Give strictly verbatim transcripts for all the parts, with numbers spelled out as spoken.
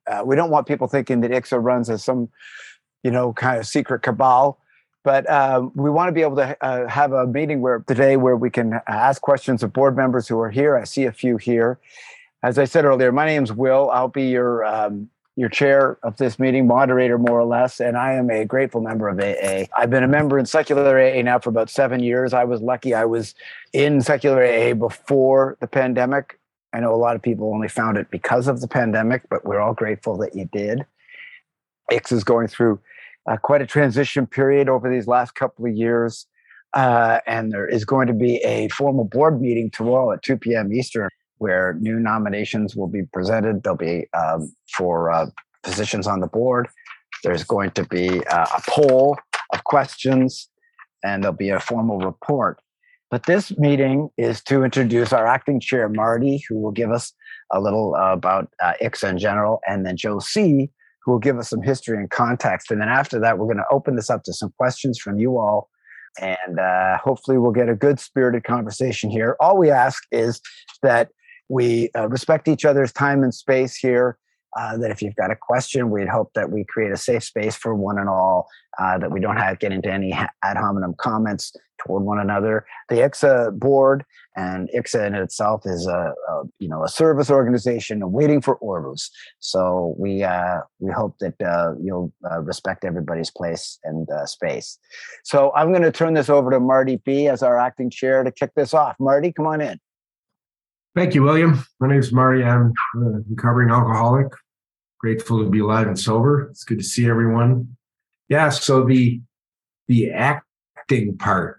Uh, we don't want people thinking that I C S A runs as some, you know, kind of secret cabal. But um, we want to be able to uh, have a meeting where today where we can ask questions of board members who are here. I see a few here. As I said earlier, my name's Will. I'll be your um, your chair of this meeting, moderator more or less, and I am a grateful member of A A. I've been a member in secular A A now for about seven years. I was lucky I was in secular A A before the pandemic. I know a lot of people only found it because of the pandemic, but we're all grateful that you did. I C S A is going through uh, quite a transition period over these last couple of years, uh, and there is going to be a formal board meeting tomorrow at two p.m. Eastern, where new nominations will be presented. There'll be um, for uh, positions on the board. There's going to be uh, a poll of questions, and there'll be a formal report. But this meeting is to introduce our acting chair, Marty, who will give us a little uh, about uh, I C S A in general, and then Joe C., who will give us some history and context. And then after that, we're going to open this up to some questions from you all. And uh, hopefully we'll get a good spirited conversation here. All we ask is that we uh, respect each other's time and space here, uh, that if you've got a question, we'd hope that we create a safe space for one and all, uh, that we don't have get into any ad hominem comments toward one another. The I C S A board and I C S A in itself is a, a you know a service organization waiting for orders. So we uh, we hope that uh, you'll uh, respect everybody's place and uh, space. So I'm going to turn this over to Marty B. as our acting chair to kick this off. Marty, come on in. Thank you, William. My name is Marty. I'm a recovering alcoholic. Grateful to be alive and sober. It's good to see everyone. Yeah, so the the acting part.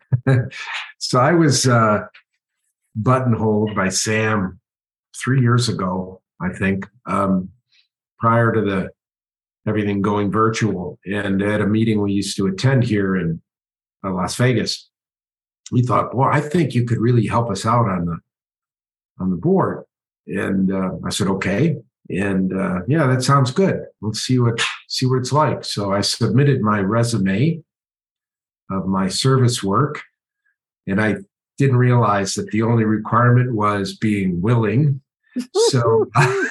So I was uh, buttonholed by Sam three years ago, I think, um, prior to the everything going virtual. And at a meeting we used to attend here in uh, Las Vegas, we thought, well, I think you could really help us out on the on the board. And uh, I said, okay. And uh, yeah, that sounds good. Let's see what see what it's like. So I submitted my resume of my service work, and I didn't realize that the only requirement was being willing. So,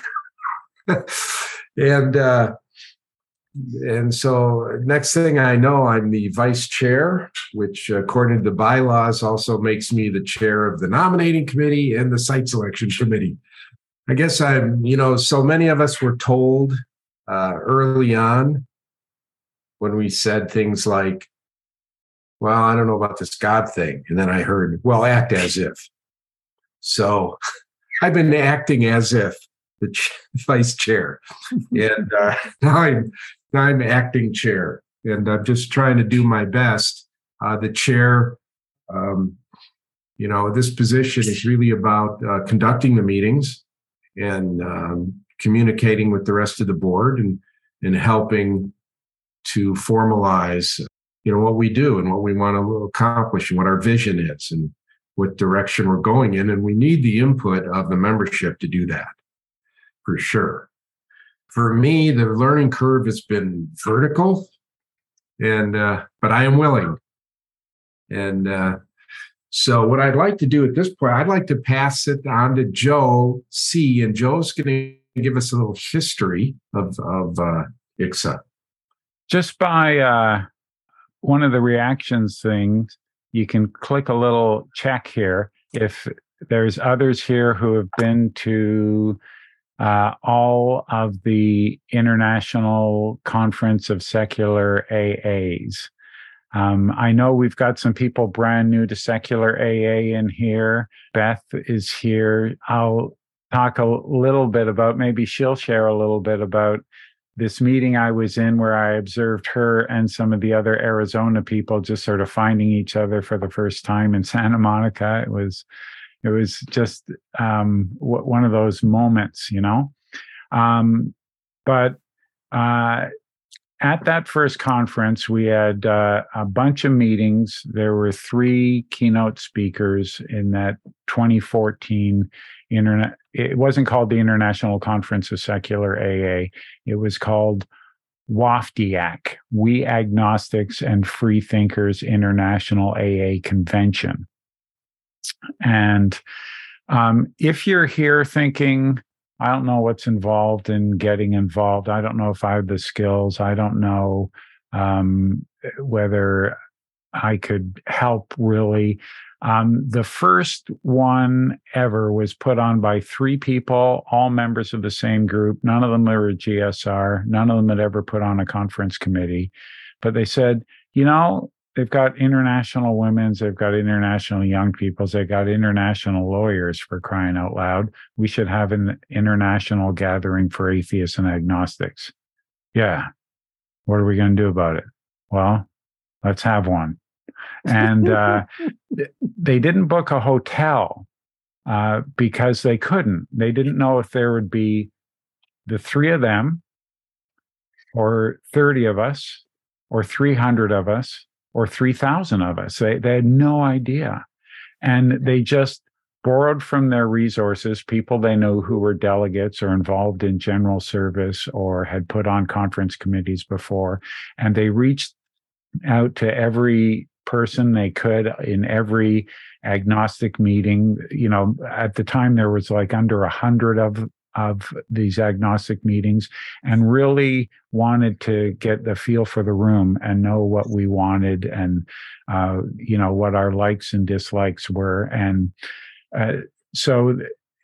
and uh, and so next thing I know, I'm the vice chair, which according to the bylaws also makes me the chair of the nominating committee and the site selection committee. I guess I'm, you know, so many of us were told uh, early on when we said things like, well, I don't know about this God thing. And then I heard, well, act as if. So I've been acting as if the ch- vice chair. And uh, now, I'm, now I'm acting chair. And I'm just trying to do my best. Uh, the chair, um, you know, this position is really about uh, conducting the meetings and um, communicating with the rest of the board and, and helping to formalize, you know, what we do and what we want to accomplish and what our vision is and what direction we're going in. And we need the input of the membership to do that, for sure. For me, the learning curve has been vertical, and uh, but I am willing. And uh, so what I'd like to do at this point, I'd like to pass it on to Joe C. And Joe's going to give us a little history of, of uh, I C S A. Just by uh, one of the reactions things, you can click a little check here. If there's others here who have been to uh, all of the International Conference of Secular A As. Um, I know we've got some people brand new to secular A A in here. Beth is here. I'll talk a little bit about, maybe she'll share a little bit about this meeting I was in where I observed her and some of the other Arizona people just sort of finding each other for the first time in Santa Monica. It was, it was just um, w- one of those moments, you know. Um, but uh, At that first conference, we had uh, a bunch of meetings. There were three keynote speakers in that twenty fourteen internet. It wasn't called the International Conference of Secular A A. It was called WAFTIAC, We Agnostics and Free Thinkers International A A Convention. And um, if you're here thinking, I don't know what's involved in getting involved. I don't know if I have the skills. I don't know um, whether I could help really. Um, the first one ever was put on by three people, all members of the same group. None of them were a G S R. None of them had ever put on a conference committee. But they said, you know, they've got international women's, they've got international young people's, they've got international lawyers, for crying out loud. We should have an international gathering for atheists and agnostics. Yeah. What are we going to do about it? Well, let's have one. And uh, they didn't book a hotel uh, because they couldn't. They didn't know if there would be the three of them or thirty of us or three hundred of us or three thousand of us. They, they had no idea. And they just borrowed from their resources, people they know who were delegates or involved in general service or had put on conference committees before. And they reached out to every person they could in every agnostic meeting. You know, at the time there was like under a hundred of of these agnostic meetings, and really wanted to get the feel for the room and know what we wanted and uh, you know, what our likes and dislikes were. And uh, so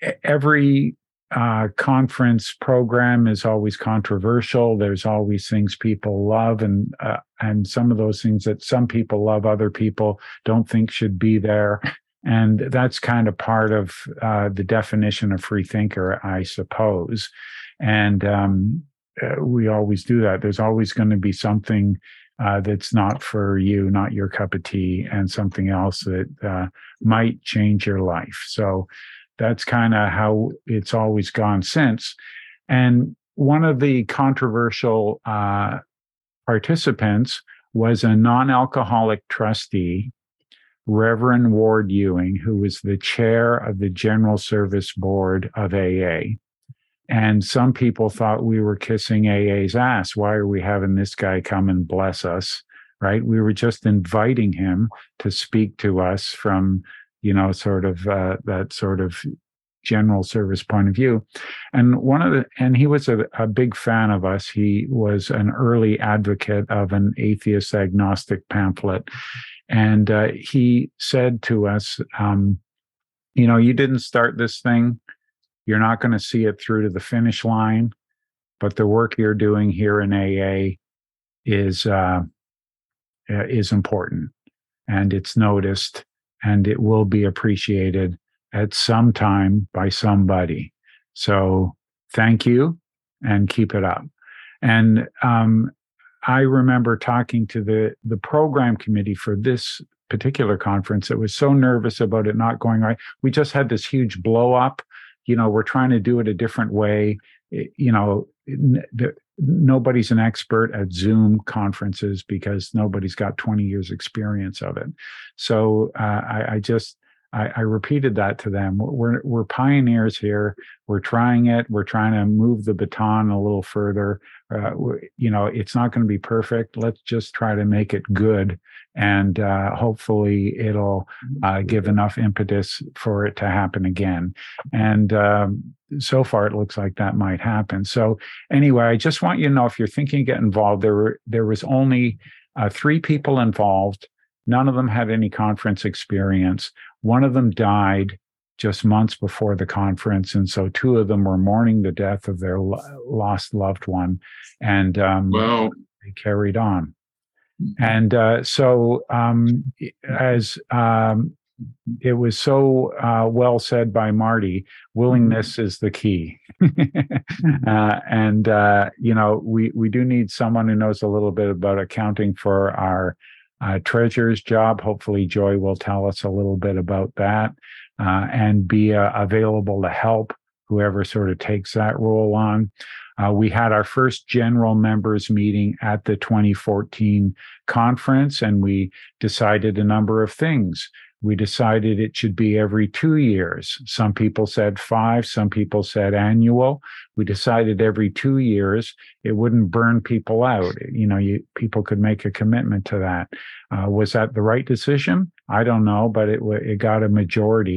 every Uh, conference program is always controversial. There's always things people love, and uh, and some of those things that some people love, other people don't think should be there. And that's kind of part of uh, the definition of free thinker, I suppose. And um, uh, we always do that. There's always going to be something uh, that's not for you, not your cup of tea, and something else that uh, might change your life. So that's kind of how it's always gone since. And one of the controversial uh, participants was a non-alcoholic trustee, Reverend Ward Ewing, who was the chair of the General Service Board of A A. And some people thought we were kissing A A's ass. Why are we having this guy come and bless us, right? We were just inviting him to speak to us from, you know, sort of uh, that sort of general service point of view. And one of the, and he was a, a big fan of us. He was an early advocate of an atheist agnostic pamphlet. And uh, he said to us, um, you know, you didn't start this thing. You're not going to see it through to the finish line, but the work you're doing here in A A is, uh, is important, and it's noticed, and it will be appreciated at some time by somebody. So thank you, and keep it up. And um, I remember talking to the, the program committee for this particular conference that was so nervous about it not going right. We just had this huge blow up. You know, we're trying to do it a different way. It, you know, the, nobody's an expert at Zoom conferences because nobody's got twenty years experience of it. So uh, I, I just, I, I repeated that to them. We're, we're pioneers here. We're trying it. We're trying to move the baton a little further. Uh, you know, it's not going to be perfect. Let's just try to make it good. And uh, hopefully it'll uh, give enough impetus for it to happen again. And um, so far, it looks like that might happen. So anyway, I just want you to know, if you're thinking to get involved, there were there was only uh, three people involved. None of them had any conference experience. One of them died just months before the conference. And so two of them were mourning the death of their lo- lost loved one. And um, Wow. they carried on. And uh, so um, as um, it was so uh, well said by Marty, willingness is the key. uh, and, uh, you know, we, we do need someone who knows a little bit about accounting for our uh, treasurer's job. Hopefully Joy will tell us a little bit about that uh, and be uh, available to help whoever sort of takes that role on. Uh, we had our first general members meeting at the twenty fourteen conference, and we decided a number of things. We decided it should be every two years. Some people said five, some people said annual. We decided every two years. It wouldn't burn people out. You know, you, people could make a commitment to that. Uh, was that the right decision? I don't know, but it, it got a majority.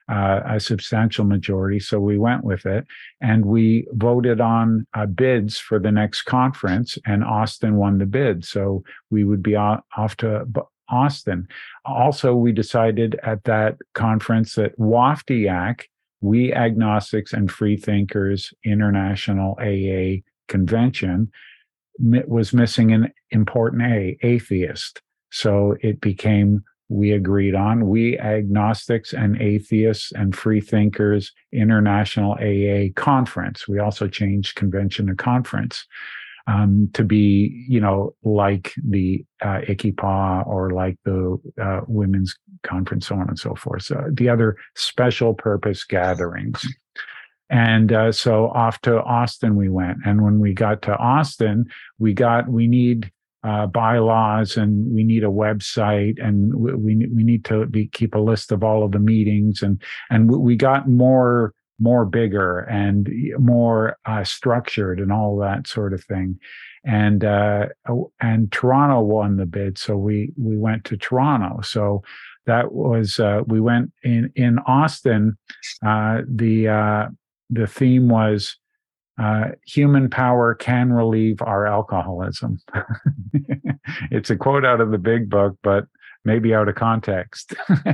uh, a substantial majority. So we went with it, and we voted on uh, bids for the next conference, and Austin won the bid. So we would be off to Austin. Also, we decided at that conference that WAFTIAC, We Agnostics and Freethinkers International A A Convention, was missing an important A, atheist. So it became, we agreed on, We Agnostics and Atheists and Freethinkers International A A Conference. We also changed convention to conference um, to be, you know, like the uh, I C I P A or like the uh, Women's Conference, so on and so forth. So the other special purpose gatherings. And uh, so off to Austin we went. And when we got to Austin, we got, we need uh, bylaws, and we need a website, and we we, we need to be, keep a list of all of the meetings. And, and we got more, more bigger and more uh, structured and all that sort of thing. And, uh, and Toronto won the bid. So we, we went to Toronto. So that was, uh, we went in, in Austin, uh, the, uh, the theme was uh, human power can relieve our alcoholism. It's a quote out of the big book, but maybe out of context.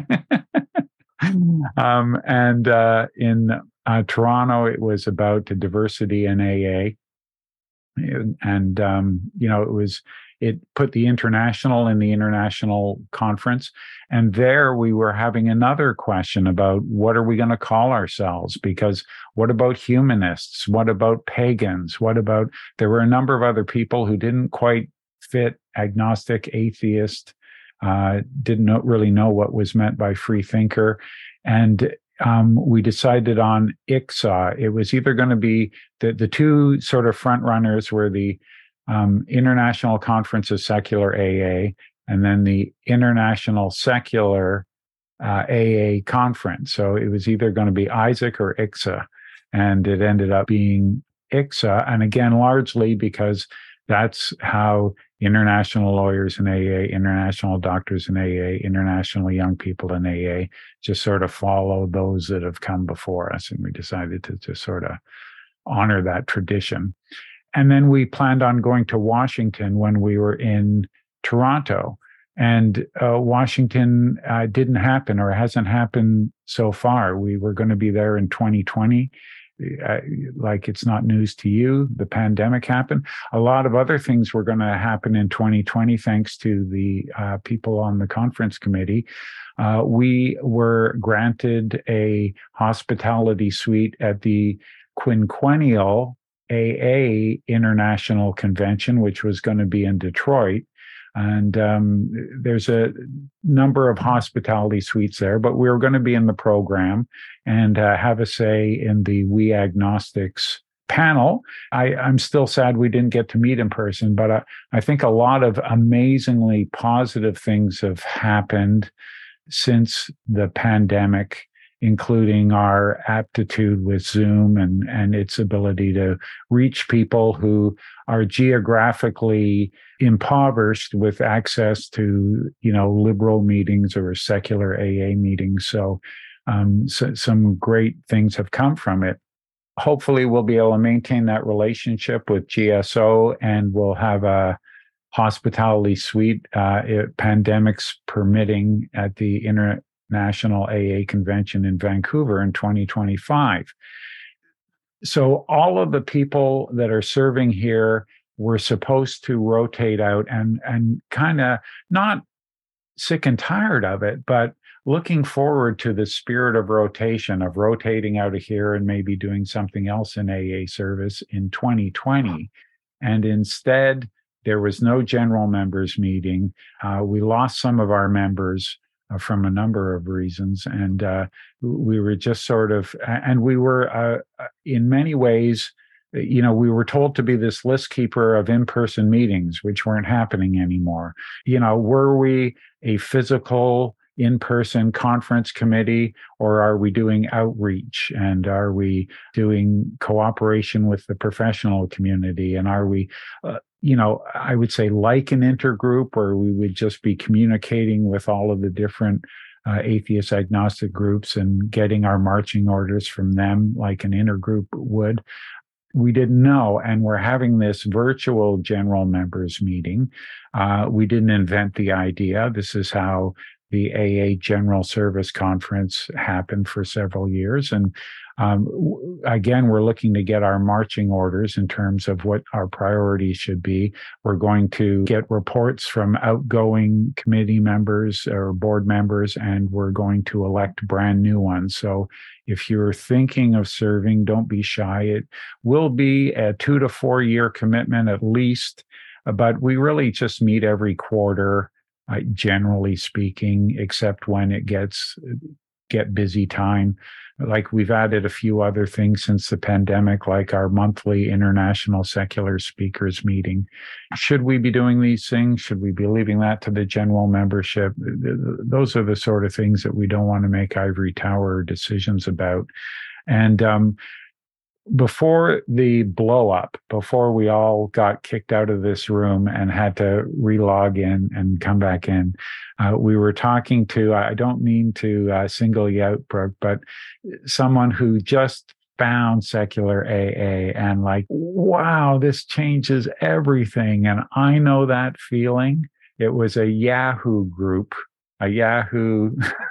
um, and uh, in uh, Toronto, it was about the diversity in A A. And, um, you know, it was, it put the international in the international conference. And there we were having another question about what are we going to call ourselves? Because what about humanists? What about pagans? What about, there were a number of other people who didn't quite fit agnostic, atheist, uh, didn't know, really know what was meant by free thinker. And Um, we decided on I C S A. It was either going to be the, the two sort of front runners were the um, International Conference of Secular A A, and then the International Secular uh, A A Conference. So it was either going to be Isaac or I C S A, and it ended up being I C S A. And again, largely because that's how international lawyers in A A, international doctors in A A, international young people in A A just sort of follow those that have come before us. And we decided to just sort of honor that tradition. And then we planned on going to Washington when we were in Toronto. And uh, Washington uh, didn't happen, or hasn't happened so far. We were going to be there in twenty twenty. Uh, like it's not news to you, the pandemic happened. A lot of other things were going to happen in twenty twenty, thanks to the uh, people on the conference committee. Uh, we were granted a hospitality suite at the quinquennial A A International Convention, which was going to be in Detroit. And um, there's a number of hospitality suites there, but we were going to be in the program and uh, have a say in the We Agnostics panel. I, I'm still sad we didn't get to meet in person, but I, I think a lot of amazingly positive things have happened since the pandemic, including our aptitude with Zoom and, and its ability to reach people who are geographically impoverished with access to, you know, liberal meetings or secular A A meetings. So, um, so some great things have come from it. Hopefully we'll be able to maintain that relationship with G S O, and we'll have a hospitality suite, uh, it, pandemics permitting, at the International A A Convention in Vancouver in twenty twenty-five. So all of the people that are serving here were supposed to rotate out, and and kind of not sick and tired of it, but looking forward to the spirit of rotation, of rotating out of here and maybe doing something else in A A service in twenty twenty. And instead, there was no general members meeting. Uh, we lost some of our members uh, from a number of reasons. And uh, we were just sort of, and we were uh, in many ways, you know, we were told to be this list keeper of in-person meetings, which weren't happening anymore. You know, were we a physical in-person conference committee, or are we doing outreach, and are we doing cooperation with the professional community, and are we, uh, you know, I would say like an intergroup, where we would just be communicating with all of the different uh, atheist agnostic groups and getting our marching orders from them like an intergroup would. We didn't know, and we're having this virtual general members meeting. Uh, we didn't invent the idea. This is how the A A General Service Conference happened for several years. And um, w- again, we're looking to get our marching orders in terms of what our priorities should be. We're going to get reports from outgoing committee members or board members, and we're going to elect brand new ones. So if you're thinking of serving, don't be shy. It will be a two to four year commitment at least, but we really just meet every quarter, uh, generally speaking, except when it gets get busy time. Like we've added a few other things since the pandemic, like our monthly international secular speakers meeting. Should we be doing these things? Should we be leaving that to the general membership? Those are the sort of things that we don't want to make ivory tower decisions about. And um, before the blow up, before we all got kicked out of this room and had to relog in and come back in, uh, we were talking to, I don't mean to uh, single you out, Brooke, but someone who just found secular A A and like, wow, this changes everything. And I know that feeling. It was a Yahoo group, a Yahoo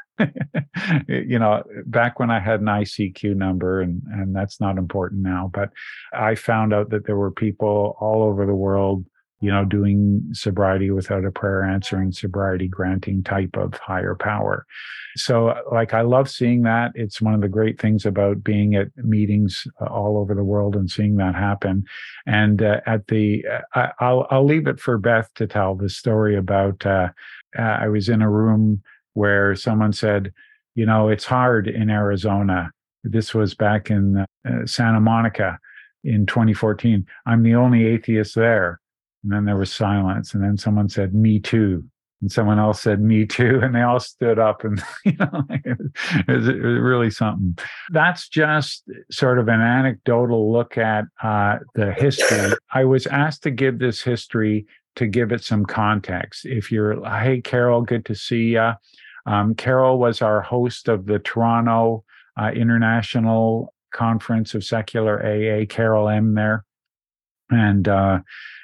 you know, back when I had an I C Q number, and, and that's not important now, but I found out that there were people all over the world, you know, doing sobriety without a prayer answering, sobriety granting type of higher power. So like, I love seeing that. It's one of the great things about being at meetings all over the world and seeing that happen. And uh, at the, uh, I'll, I'll leave it for Beth to tell the story about, uh, uh, I was in a room where someone said, you know, it's hard in Arizona. This was back in uh, Santa Monica in twenty fourteen. I'm the only atheist there. And then there was silence. And then someone said, me too. And someone else said, me too. And they all stood up, and, you know, it was, it was really something. That's just sort of an anecdotal look at uh, the history. I was asked to give this history to give it some context. If you're, hey, Carol, good to see you. Um, Carol was our host of the Toronto uh, International Conference of Secular A A, Carol M. there, and uh,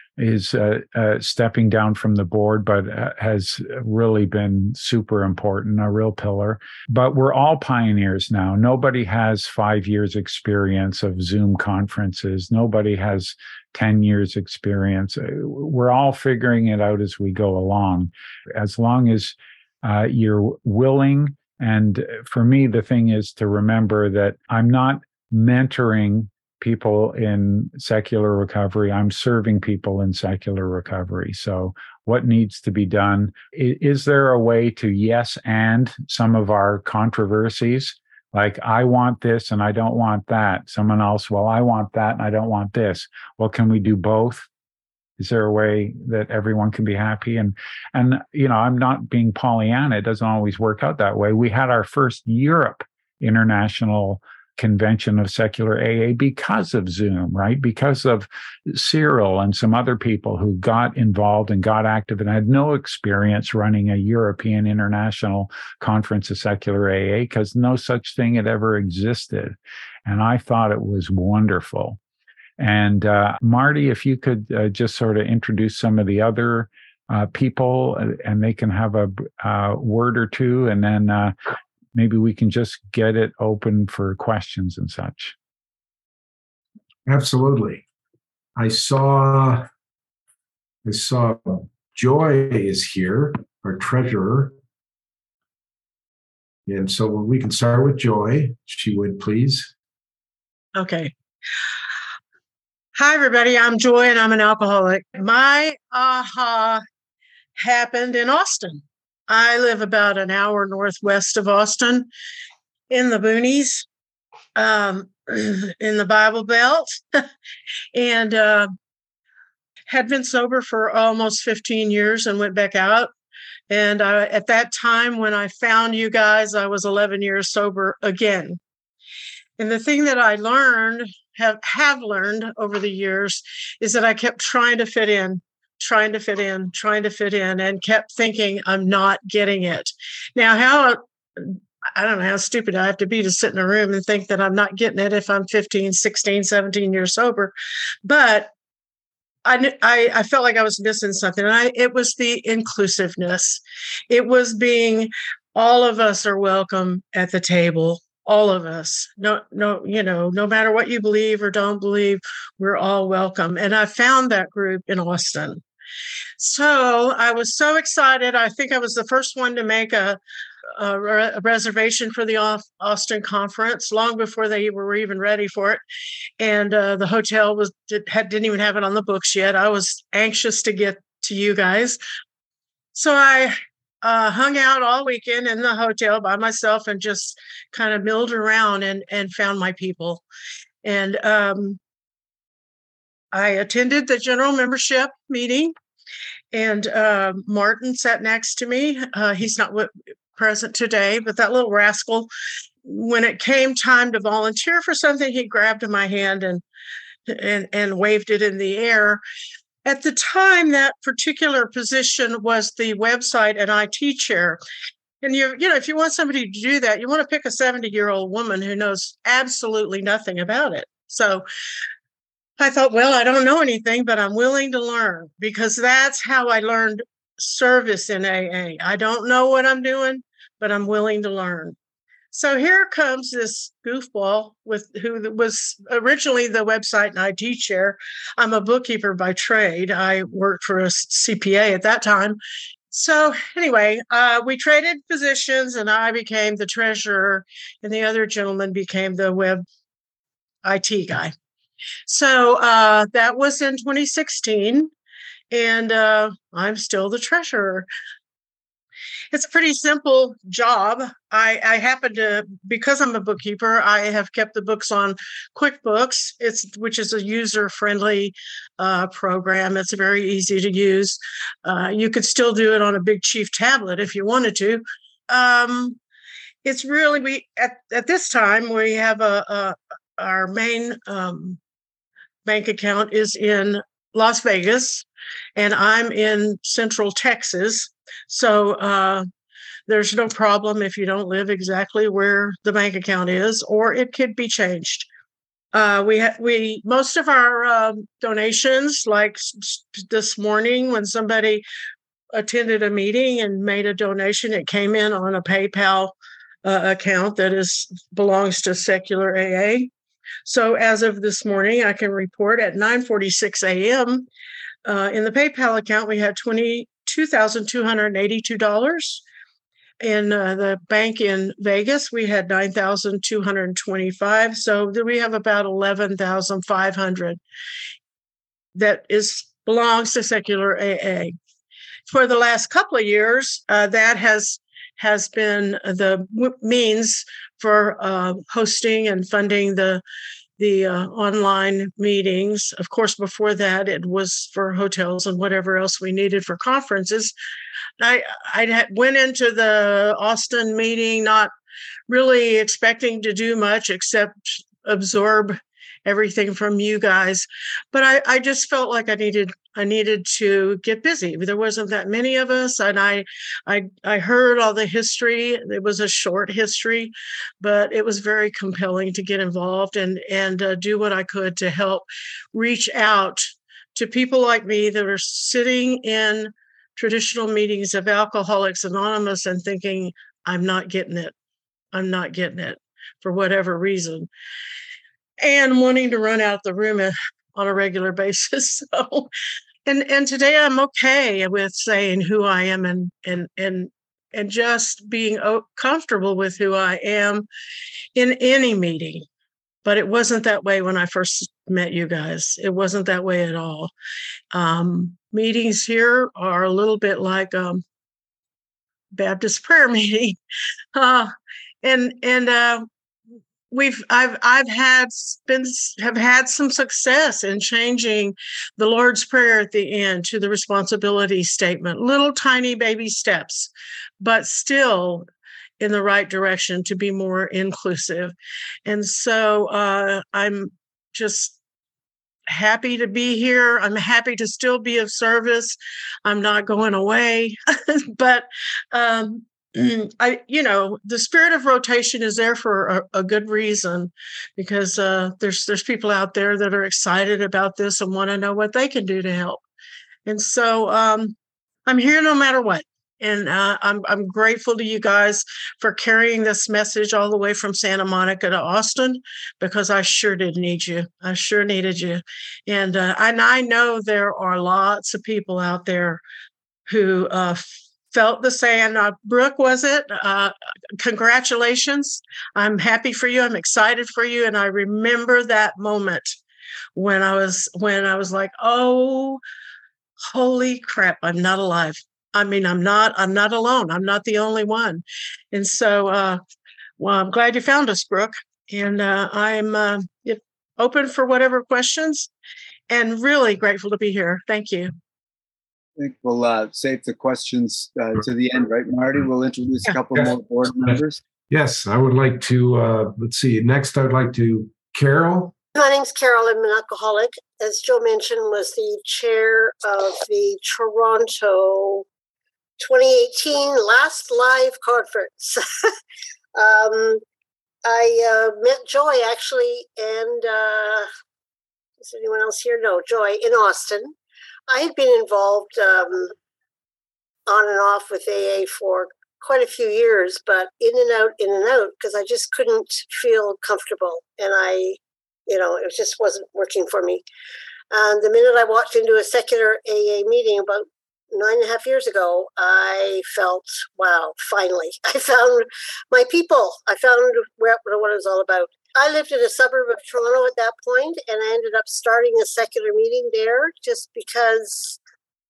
is uh, uh, stepping down from the board, but uh, has really been super important, a real pillar. But we're all pioneers now. Nobody has five years experience of Zoom conferences. Nobody has ten years experience. We're all figuring it out as we go along. As long as uh, you're willing. And for me, the thing is to remember that I'm not mentoring people in secular recovery. I'm serving people in secular recovery. So what needs to be done? Is there a way to yes and some of our controversies? Like, I want this and I don't want that. Someone else, well, I want that and I don't want this. Well, can we do both? Is there a way that everyone can be happy? And, and you know, I'm not being Pollyanna. It doesn't always work out that way. We had our first Europe International Convention of Secular A A because of Zoom, right? Because of Cyril and some other people who got involved and got active and had no experience running a European International Conference of Secular A A because no such thing had ever existed. And I thought it was wonderful. And uh, Marty, if you could uh, just sort of introduce some of the other uh, people, and they can have a uh, word or two, and then uh, maybe we can just get it open for questions and such. Absolutely. I saw, I saw Joy is here, our treasurer. And so we can start with Joy, if she would, please. Okay. Hi, everybody. I'm Joy, and I'm an alcoholic. My aha happened in Austin. I live about an hour northwest of Austin in the boonies, um, in the Bible Belt, and uh, had been sober for almost fifteen years and went back out. And I, at that time, when I found you guys, I was eleven years sober again. And the thing that I learned, have, have learned over the years, is that I kept trying to fit in, trying to fit in, trying to fit in, and kept thinking I'm not getting it. Now, how I don't know how stupid I have to be to sit in a room and think that I'm not getting it if I'm fifteen, sixteen, seventeen years sober. But I, I, I felt like I was missing something. And I, it was the inclusiveness. It was being, all of us are welcome at the table. All of us. No, no, you know, no matter what you believe or don't believe, we're all welcome. And I found that group in Austin. So I was so excited. I think I was the first one to make a, a, a reservation for the Austin conference long before they were even ready for it. And uh, the hotel was did, had, didn't even have it on the books yet. I was anxious to get to you guys. So I uh, hung out all weekend in the hotel by myself and just kind of milled around and, and found my people. And um, I attended the general membership meeting. And uh, Martin sat next to me. Uh, he's not w- present today, but that little rascal, when it came time to volunteer for something, he grabbed my hand and and and waved it in the air. At the time, that particular position was the website and I T chair. And you, you know, if you want somebody to do that, you want to pick a seventy-year-old woman who knows absolutely nothing about it. So I thought, well, I don't know anything, but I'm willing to learn, because that's how I learned service in A A. I don't know what I'm doing, but I'm willing to learn. So here comes this goofball with who was originally the website and I T chair. I'm a bookkeeper by trade. I worked for a C P A at that time. So anyway, uh, we traded positions, and I became the treasurer, and the other gentleman became the web I T guy. So uh, that was in twenty sixteen, and uh, I'm still the treasurer. It's a pretty simple job. I, I happen to, because I'm a bookkeeper, I have kept the books on QuickBooks, it's which is a user-friendly uh, program. It's very easy to use. Uh, you could still do it on a Big Chief tablet if you wanted to. Um, it's really, we at, at this time, we have a, a our main um, bank account is in Las Vegas, and I'm in Central Texas. So uh, there's no problem if you don't live exactly where the bank account is, or it could be changed. Uh, we ha- we most of our um, donations, like s- this morning when somebody attended a meeting and made a donation, it came in on a PayPal uh, account that is belongs to Secular A A. So as of this morning, I can report at nine forty-six a.m. Uh, in the PayPal account, we had twenty-two thousand two hundred eighty-two dollars. In uh, the bank in Vegas, we had nine thousand two hundred twenty-five dollars. So we have about eleven thousand five hundred dollars that is belongs to Secular A A. For the last couple of years, uh, that has has been the w- means for uh, hosting and funding the the uh, online meetings. Of course, before that, it was for hotels and whatever else we needed for conferences. I I went into the Austin meeting not really expecting to do much except absorb everything from you guys, but I, I just felt like I needed I needed to get busy. There wasn't that many of us, and I I I heard all the history. It was a short history, but it was very compelling to get involved and and uh, do what I could to help reach out to people like me that are sitting in traditional meetings of Alcoholics Anonymous and thinking, I'm not getting it. I'm not getting it for whatever reason, and wanting to run out the room on a regular basis. So, and and today I'm okay with saying who I am and and and and just being comfortable with who I am in any meeting. But it wasn't that way when I first met you guys. It wasn't that way at all. Um, meetings here are a little bit like um, Baptist prayer meeting, uh, and and. Uh, We've I've I've had been have had some success in changing the Lord's Prayer at the end to the responsibility statement. Little tiny baby steps, but still in the right direction to be more inclusive. And so uh, I'm just happy to be here. I'm happy to still be of service. I'm not going away, but um, I, you know, the spirit of rotation is there for a, a good reason, because uh, there's there's people out there that are excited about this and want to know what they can do to help. And so um, I'm here no matter what. And uh, I'm I'm grateful to you guys for carrying this message all the way from Santa Monica to Austin, because I sure did need you. I sure needed you. And, uh, and I know there are lots of people out there who uh, felt the same. Uh, Brooke, was it? Uh, congratulations. I'm happy for you. I'm excited for you. And I remember that moment when I was when I was like, oh, holy crap, I'm not alive. I mean, I'm not, I'm not alone. I'm not the only one. And so, uh, well, I'm glad you found us, Brooke. And uh, I'm uh, open for whatever questions, and really grateful to be here. Thank you. I think we'll uh, save the questions uh, to the end, right, Marty? We'll introduce a couple Yeah. more board members. Yes, I would like to, uh, let's see, next I'd like to, Carol. My name's Carol. I'm an alcoholic. As Joe mentioned, was the chair of the Toronto twenty eighteen last live conference. um, I uh, met Joy actually, and uh, is anyone else here? No, Joy in Austin. I had been involved um, on and off with A A for quite a few years, but in and out, in and out, because I just couldn't feel comfortable, and I, you know, it just wasn't working for me. And the minute I walked into a secular A A meeting about nine and a half years ago, I felt, wow, finally, I found my people. I found where, what it was all about. I lived in a suburb of Toronto at that point, and I ended up starting a secular meeting there just because,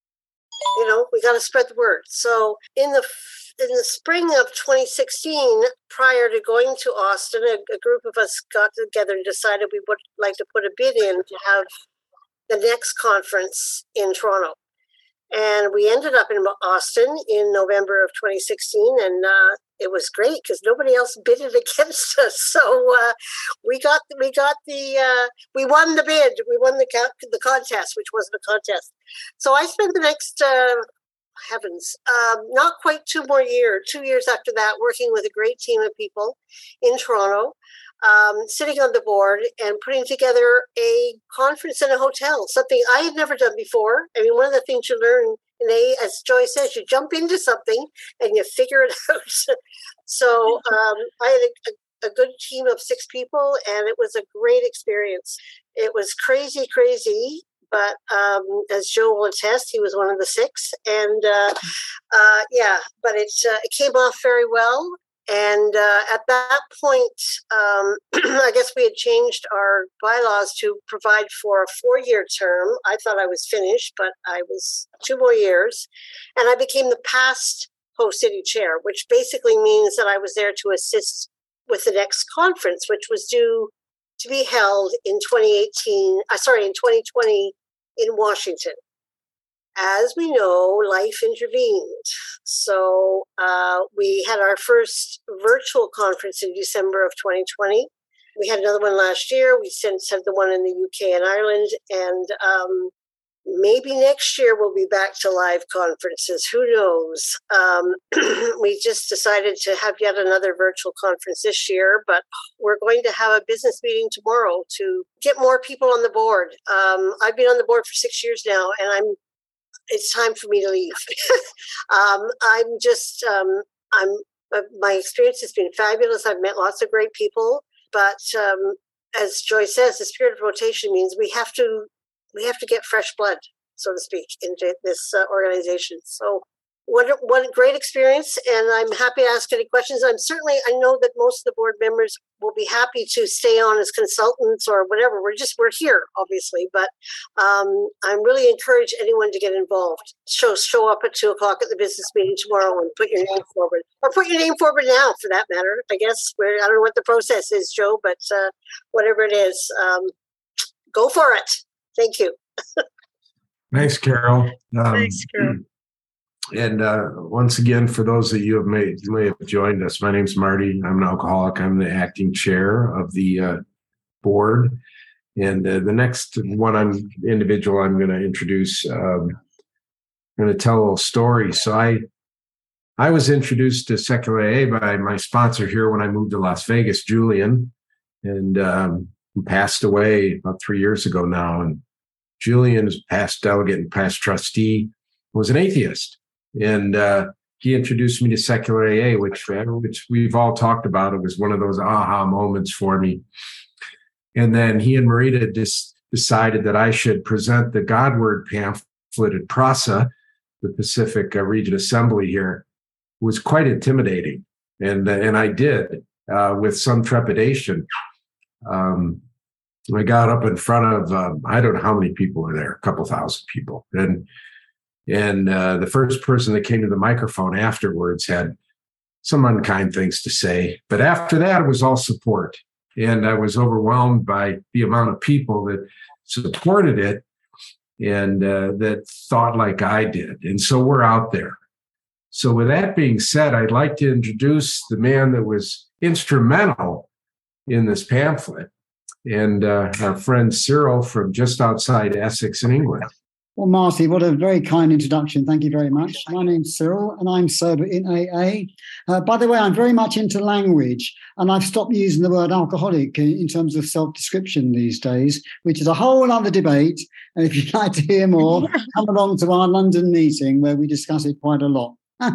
you know, we got to spread the word. So in the in the spring of twenty sixteen, prior to going to Austin, a, a group of us got together and decided we would like to put a bid in to have the next conference in Toronto. And we ended up in Austin in November of twenty sixteen, and uh, it was great because nobody else bidded against us. So uh, we got we got the uh, we won the bid. We won the the contest, which wasn't a contest. So I spent the next uh, heavens, um, not quite two more years, two years after that, working with a great team of people in Toronto. Um, sitting on the board and putting together a conference in a hotel, something I had never done before. I mean, one of the things you learn in A, as Joy says, you jump into something and you figure it out. So um, I had a, a good team of six people, and it was a great experience. It was crazy, crazy. But um, as Joe will attest, he was one of the six. And uh, uh, yeah, but it, uh, it came off very well. And uh, at that point, um, I guess we had changed our bylaws to provide for a four-year term. I thought I was finished, but I was two more years. And I became the past host city chair, which basically means that I was there to assist with the next conference, which was due to be held in twenty eighteen, uh, sorry, in twenty twenty in Washington. As we know, life intervened. So uh, we had our first virtual conference in December of twenty twenty. We had another one last year. We since had the one in the U K and Ireland. And um, maybe next year we'll be back to live conferences. Who knows? Um, we just decided to have yet another virtual conference this year. But we're going to have a business meeting tomorrow to get more people on the board. Um, I've been on the board for six years now, and I'm it's time for me to leave. um, I'm just, um, I'm, uh, my experience has been fabulous. I've met lots of great people, but um, as Joy says, the spirit of rotation means we have to, we have to get fresh blood, so to speak, into this uh, organization. So what, a, what a great experience. And I'm happy to ask any questions. I'm certainly, I know that most of the board members will be happy to stay on as consultants or whatever. We're just, we're here, obviously, but um, I'm really encourage anyone to get involved. Show, show up at two o'clock at the business meeting tomorrow and put your name forward, or put your name forward now for that matter. I guess we're, I don't know what the process is, Joe, but uh, whatever it is, um, go for it. Thank you. Thanks, Carol. Um, Thanks, Carol. And uh, once again, for those that you have made, you may have joined us. My name's Marty. I'm an alcoholic. I'm the acting chair of the uh, board. And uh, the next one, I'm individual. I'm going to introduce. Um, I'm going to tell a little story. So I, I was introduced to secular A A by my sponsor here when I moved to Las Vegas, Julian, and um, who passed away about three years ago now. And Julian is past delegate and past trustee, was an atheist. And uh, he introduced me to secular A A, which, which we've all talked about. It was one of those aha moments for me. And then he and Marita just decided that I should present the Godward pamphlet at PRASA, the Pacific uh, Region Assembly here. It was quite intimidating. And, uh, and I did uh, with some trepidation. Um, I got up in front of, um, I don't know how many people were there, a couple thousand people. And And uh, the first person that came to the microphone afterwards had some unkind things to say. But after that, it was all support. And I was overwhelmed by the amount of people that supported it and uh, that thought like I did. And so we're out there. So with that being said, I'd like to introduce the man that was instrumental in this pamphlet, and uh, our friend Cyril from just outside Essex in England. Well, Marty, what a very kind introduction. Thank you very much. My name's Cyril, and I'm sober in A A. Uh, by the way, I'm very much into language, and I've stopped using the word alcoholic in, in terms of self-description these days, which is a whole other debate. And if you'd like to hear more, come along to our London meeting where we discuss it quite a lot.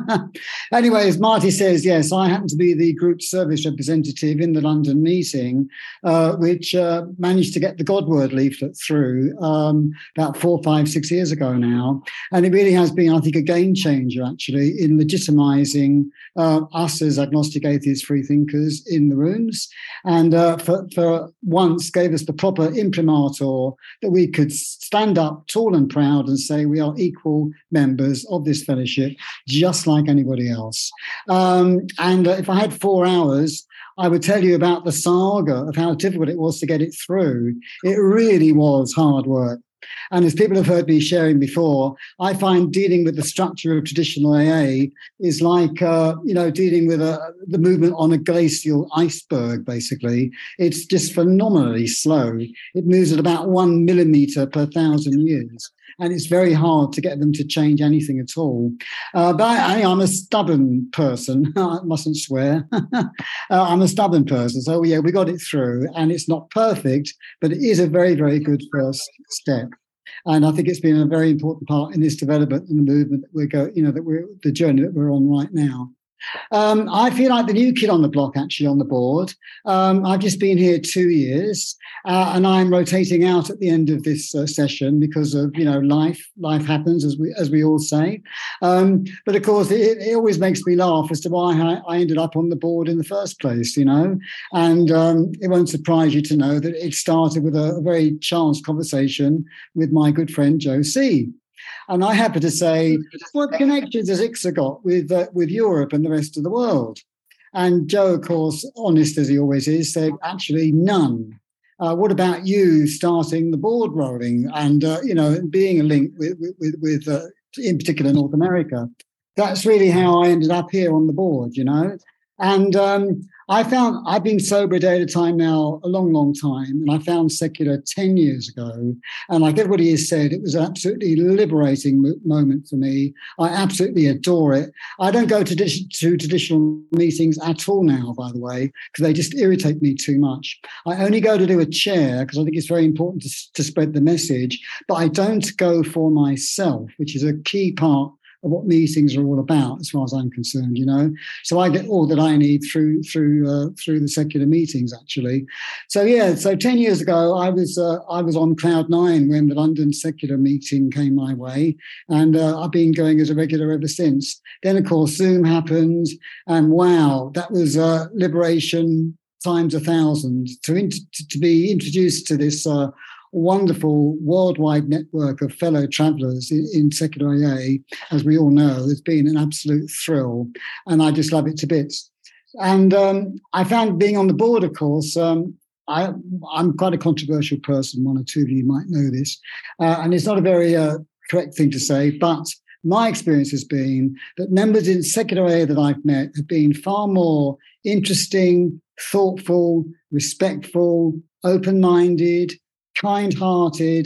Anyway, as Marty says, yes, I happen to be the group service representative in the London meeting, uh, which uh, managed to get the Godward leaflet through um, about four, five, six years ago now. And it really has been, I think, a game changer, actually, in legitimizing uh, us as agnostic, atheist, free thinkers in the rooms. And uh, for, for once gave us the proper imprimatur that we could stand up tall and proud and say we are equal members of this fellowship, just Just like anybody else. Um, and uh, if I had four hours, I would tell you about the saga of how difficult it was to get it through. It really was hard work. And as people have heard me sharing before, I find dealing with the structure of traditional A A is like, uh, you know, dealing with a, the movement on a glacial iceberg, basically. It's just phenomenally slow. It moves at about one millimeter per thousand years. And it's very hard to get them to change anything at all. Uh, but I, I'm a stubborn person. I mustn't swear. uh, I'm a stubborn person. So, yeah, we got it through. And it's not perfect, but it is a very, very good first step. And I think it's been a very important part in this development and the movement that we're going, you know, that we're the journey that we're on right now. Um, I feel like the new kid on the block, actually, on the board. Um, I've just been here two years, uh, and I'm rotating out at the end of this uh, session because of, you know, life. Life happens, as we as we all say. Um, but of course, it, it always makes me laugh as to why I, I ended up on the board in the first place, you know. And um, it won't surprise you to know that it started with a, a very chance conversation with my good friend Joe C. And I happen to say, what connections has I C S A got with uh, with Europe and the rest of the world? And Joe, of course, honest as he always is, said, actually, none. Uh, what about you starting the board rolling and, uh, you know, being a link with, with, with uh, in particular, North America? That's really how I ended up here on the board, you know. And um, I found, I've been sober a day at a time now, a long, long time, and I found secular ten years ago. And like everybody has said, it was an absolutely liberating mo- moment for me. I absolutely adore it. I don't go to, to traditional meetings at all now, by the way, because they just irritate me too much. I only go to do a chair because I think it's very important to, to spread the message, but I don't go for myself, which is a key part of what meetings are all about, as far as I'm concerned, you know. So I get all that I need through through uh, through the secular meetings, actually. So yeah, so ten years ago, I was uh, I was on cloud nine when the London secular meeting came my way, and uh, I've been going as a regular ever since. Then, of course, Zoom happened, and wow, that was uh, liberation times a thousand to in- to be introduced to this. Uh, wonderful worldwide network of fellow travellers in, in secular A A, as we all know, has been an absolute thrill, and I just love it to bits. And um, I found being on the board, of course, um, I, I'm quite a controversial person. One or two of you might know this, uh, and it's not a very uh, correct thing to say, but my experience has been that members in secular A A that I've met have been far more interesting, thoughtful, respectful, open-minded, kind-hearted,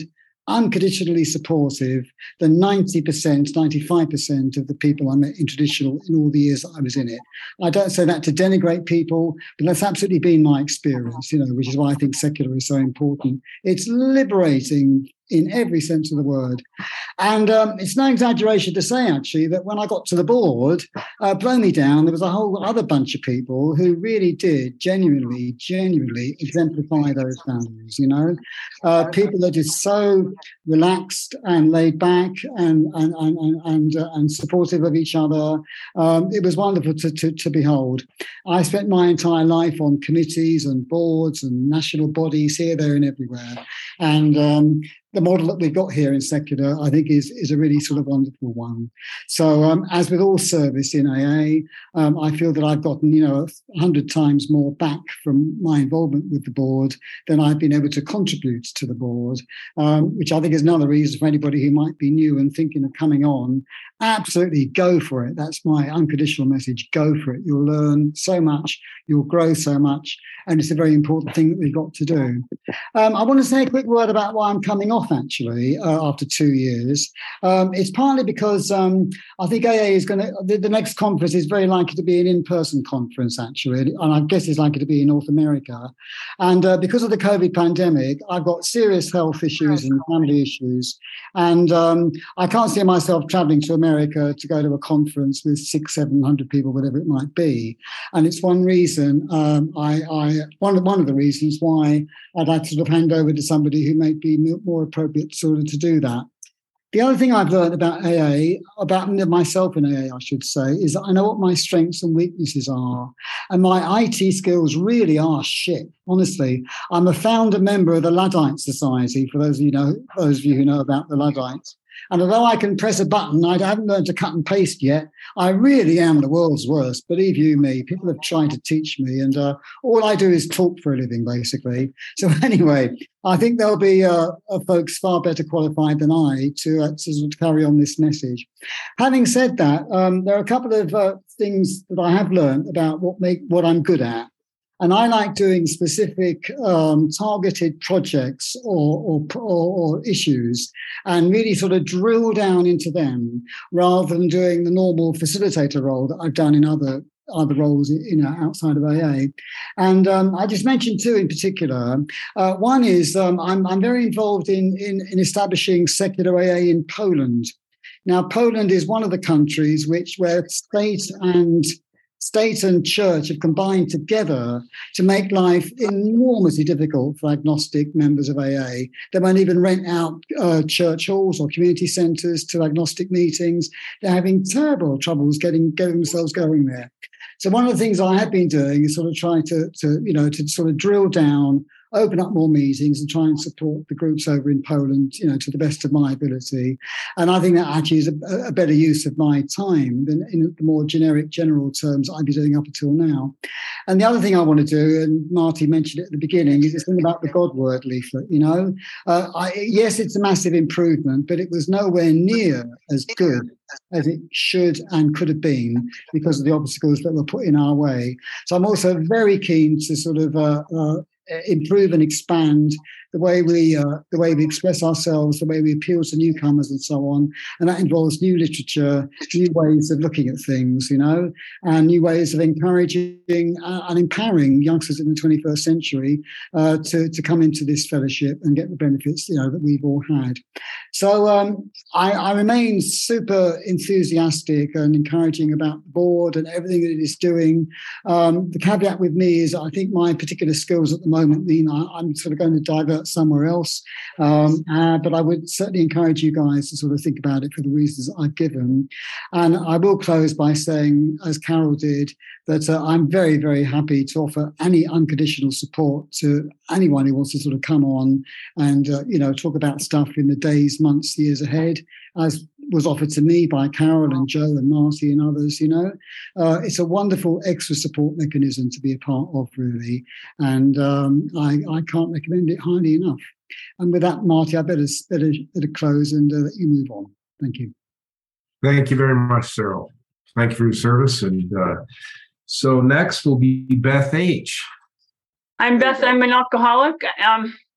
unconditionally supportive than ninety percent, ninety-five percent of the people I met in traditional in all the years that I was in it. I don't say that to denigrate people, but that's absolutely been my experience, you know, which is why I think secular is so important. It's liberating in every sense of the word. And um, it's no exaggeration to say, actually, that when I got to the board, uh, blow me down, there was a whole other bunch of people who really did genuinely, genuinely exemplify those values, you know. Uh, people that are just so relaxed and laid back and and and and, and, uh, and supportive of each other. Um, it was wonderful to, to, to behold. I spent my entire life on committees and boards and national bodies here, there and everywhere. And um, the model that we've got here in secular, I think, is, is a really sort of wonderful one. So um, as with all service in A A, um, I feel that I've gotten, you know, a hundred times more back from my involvement with the board than I've been able to contribute to the board, um, which I think is another reason for anybody who might be new and thinking of coming on. Absolutely go for it. That's my unconditional message. Go for it. You'll learn so much. You'll grow so much. And it's a very important thing that we've got to do. Um, I want to say a quick word about why I'm coming off, actually, uh, after two years. Um, it's partly because um, I think A A is going to, the, the next conference is very likely to be an in-person conference, actually. And I guess it's likely to be in North America. And uh, because of the COVID pandemic, I've got serious health issues and family issues. And um, I can't see myself traveling to America to go to a conference with six, seven hundred people, whatever it might be. And it's one reason, um, I, I one, one of the reasons why I'd like to sort of hand over to somebody who may be more appropriate sort of to do that. The other thing I've learned about A A, about myself in A A, I should say, is that I know what my strengths and weaknesses are. And my I T skills really are shit, honestly. I'm a founder member of the Luddite Society, for those of you know, those of you who know about the Luddites. And although I can press a button, I haven't learned to cut and paste yet. I really am the world's worst. Believe you me, people have tried to teach me, and uh, all I do is talk for a living, basically. So anyway, I think there'll be uh, uh, folks far better qualified than I to, uh, to sort of carry on this message. Having said that, um, there are a couple of uh, things that I have learned about what make what I'm good at. And I like doing specific um, targeted projects or, or, or, or issues and really sort of drill down into them rather than doing the normal facilitator role that I've done in other other roles, you know, outside of A A. And um, I just mentioned two in particular. Uh, one is um, I'm, I'm very involved in, in, in establishing secular A A in Poland. Now, Poland is one of the countries which where state and State and church have combined together to make life enormously difficult for agnostic members of A A. They won't even rent out uh, church halls or community centres to agnostic meetings. They're having terrible troubles getting, getting themselves going there. So one of the things I have been doing is sort of trying to, to, you know, to sort of drill down, open up more meetings and try and support the groups over in Poland, you know, to the best of my ability. And I think that actually is a, a better use of my time than in the more generic, general terms I've been doing up until now. And the other thing I want to do, and Marty mentioned it at the beginning, is this thing about the God word leaflet, you know. Uh, I, yes, it's a massive improvement, but it was nowhere near as good as it should and could have been because of the obstacles that were put in our way. So I'm also very keen to sort of uh, uh, improve and expand the way we uh, the way we express ourselves, the way we appeal to newcomers and so on. And that involves new literature, new ways of looking at things, you know, and new ways of encouraging uh, and empowering youngsters in the twenty-first century uh, to, to come into this fellowship and get the benefits, you know, that we've all had. So um, I, I remain super enthusiastic and encouraging about the board and everything that it is doing. Um, the caveat with me is I think my particular skills at the moment mean I, I'm sort of going to divert somewhere else. Um, uh, but I would certainly encourage you guys to sort of think about it for the reasons I've given. And I will close by saying, as Carol did, that uh, I'm very, very happy to offer any unconditional support to anyone who wants to sort of come on and, uh, you know, talk about stuff in the days, months, years ahead, as was offered to me by Carol and Joe and Marty and others, you know. Uh, it's a wonderful extra support mechanism to be a part of, really. And um, I, I can't recommend it highly enough. And with that, Marty, I better, better, better close and uh, let you move on. Thank you. Thank you very much, Cyril. Thank you for your service. And uh, so next will be Beth H. I'm Beth. I'm an alcoholic. Um,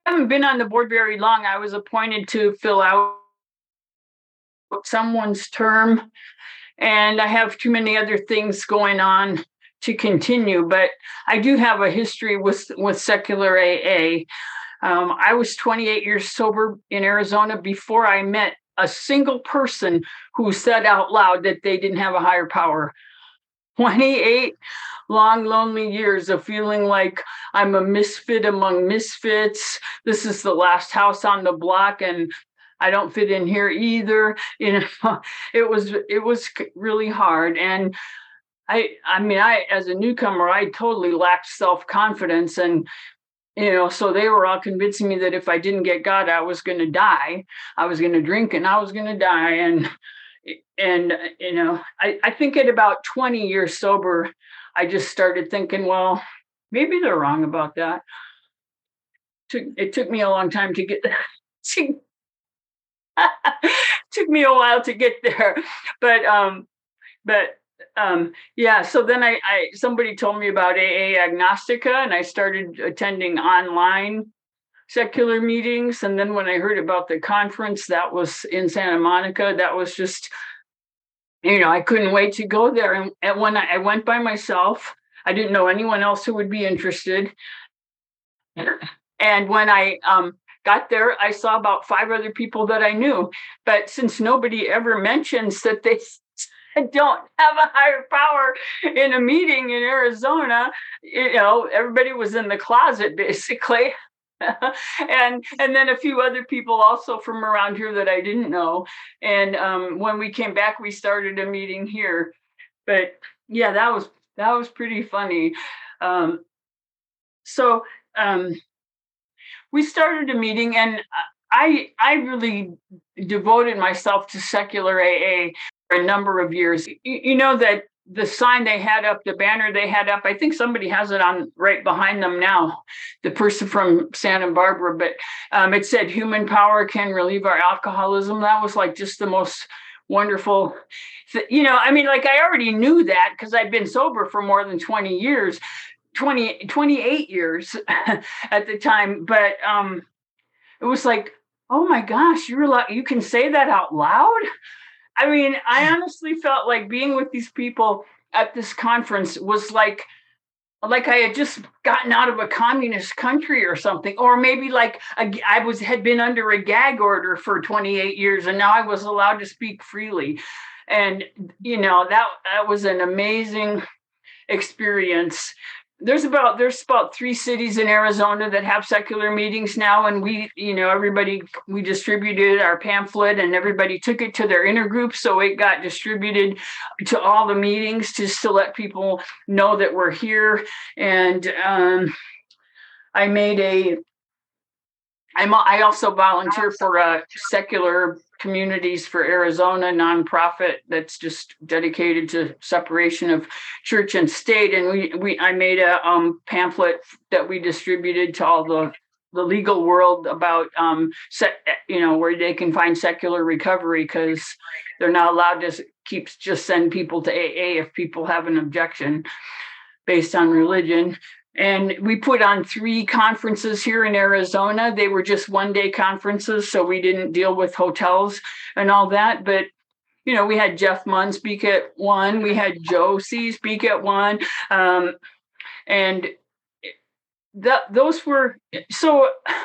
haven't been on the board very long. I was appointed to fill out someone's term, and I have too many other things going on to continue, but I do have a history with, with secular A A. Um, I was twenty-eight years sober in Arizona before I met a single person who said out loud that they didn't have a higher power. twenty-eight long, lonely years of feeling like I'm a misfit among misfits. This is the last house on the block, and I don't fit in here either. You know, it was it was really hard. And I, I mean, I, as a newcomer, I totally lacked self-confidence. And, you know, so they were all convincing me that if I didn't get God, I was going to die. I was going to drink and I was going to die. And, and, you know, I, I think at about twenty years sober, I just started thinking, well, maybe they're wrong about that. It took me a long time to get there. Took me a while to get there. But, um, but, Um, yeah, so then I, I somebody told me about A A Agnostica, and I started attending online secular meetings. And then when I heard about the conference that was in Santa Monica, that was just, you know, I couldn't wait to go there. And, and when I, I went by myself, I didn't know anyone else who would be interested. And when I um, got there, I saw about five other people that I knew. But since nobody ever mentions that they don't have a higher power in a meeting in Arizona, you know, everybody was in the closet basically. and and then a few other people also from around here that I didn't know. And um, when we came back, we started a meeting here. But yeah, that was that was pretty funny. Um, so um, we started a meeting, and I I really devoted myself to secular A A a number of years. You, you know that the sign they had up, the banner they had up, I think somebody has it on right behind them now, the person from Santa Barbara, but um, it said human power can relieve our alcoholism. That was like just the most wonderful, th- you know, I mean, like I already knew that because I'd been sober for more than twenty years, twenty, twenty-eight years at the time. But um, it was like, oh my gosh, you're like, you can say that out loud? I mean, I honestly felt like being with these people at this conference was like, like I had just gotten out of a communist country or something, or maybe like a, I was had been under a gag order for twenty-eight years, and now I was allowed to speak freely. And you know, that that was an amazing experience. There's about there's about three cities in Arizona that have secular meetings now, and we, you know, everybody we distributed our pamphlet, and everybody took it to their intergroups, so it got distributed to all the meetings just to let people know that we're here. And um, I made a. I'm I also volunteer for a secular communities for Arizona nonprofit that's just dedicated to separation of church and state. And we, we I made a um, pamphlet that we distributed to all the, the legal world about, um, se- you know, where they can find secular recovery, because they're not allowed to keep just send people to A A if people have an objection based on religion. And we put on three conferences here in Arizona. They were just one-day conferences, so we didn't deal with hotels and all that. But, you know, we had Jeff Munn speak at one. We had Josie speak at one. Um, and that those were, so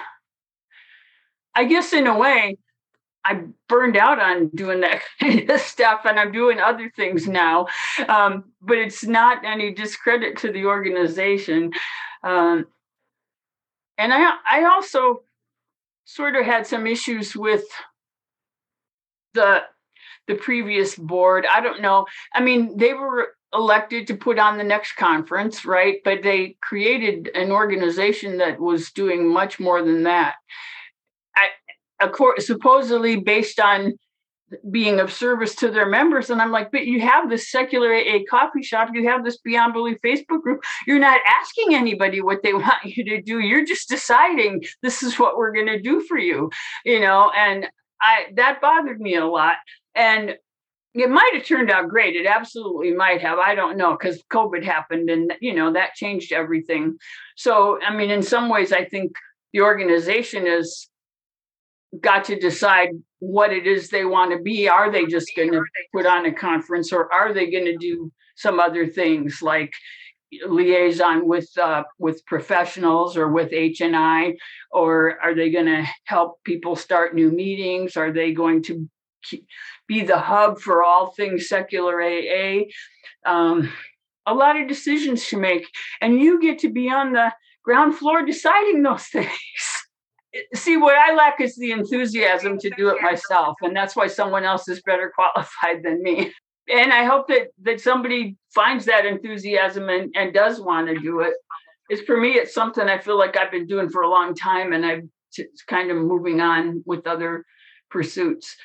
I guess in a way, I burned out on doing that kind of stuff, and I'm doing other things now. Um, but it's not any discredit to the organization. Um, and I, I also sort of had some issues with the, the previous board. I don't know. I mean, they were elected to put on the next conference, right? But they created an organization that was doing much more than that. I, Of course, supposedly based on being of service to their members. And I'm like, but you have this secular A A coffee shop, you have this Beyond Belief Facebook group. You're not asking anybody what they want you to do. You're just deciding this is what we're going to do for you, you know, and I that bothered me a lot. And it might have turned out great. It absolutely might have. I don't know, because COVID happened and, you know, that changed everything. So, I mean, in some ways, I think the organization has got to decide what it is they want to be. Are they just going to put on a conference, or are they going to do some other things like liaison with uh, with professionals or with H and I, or are they going to help people start new meetings? Are they going to be the hub for all things secular A A? Um, a lot of decisions to make, and you get to be on the ground floor deciding those things. See, what I lack is the enthusiasm to do it myself, and that's why someone else is better qualified than me. And I hope that that somebody finds that enthusiasm and, and does want to do it. It's, for me, it's something I feel like I've been doing for a long time, and I'm just kind of moving on with other pursuits.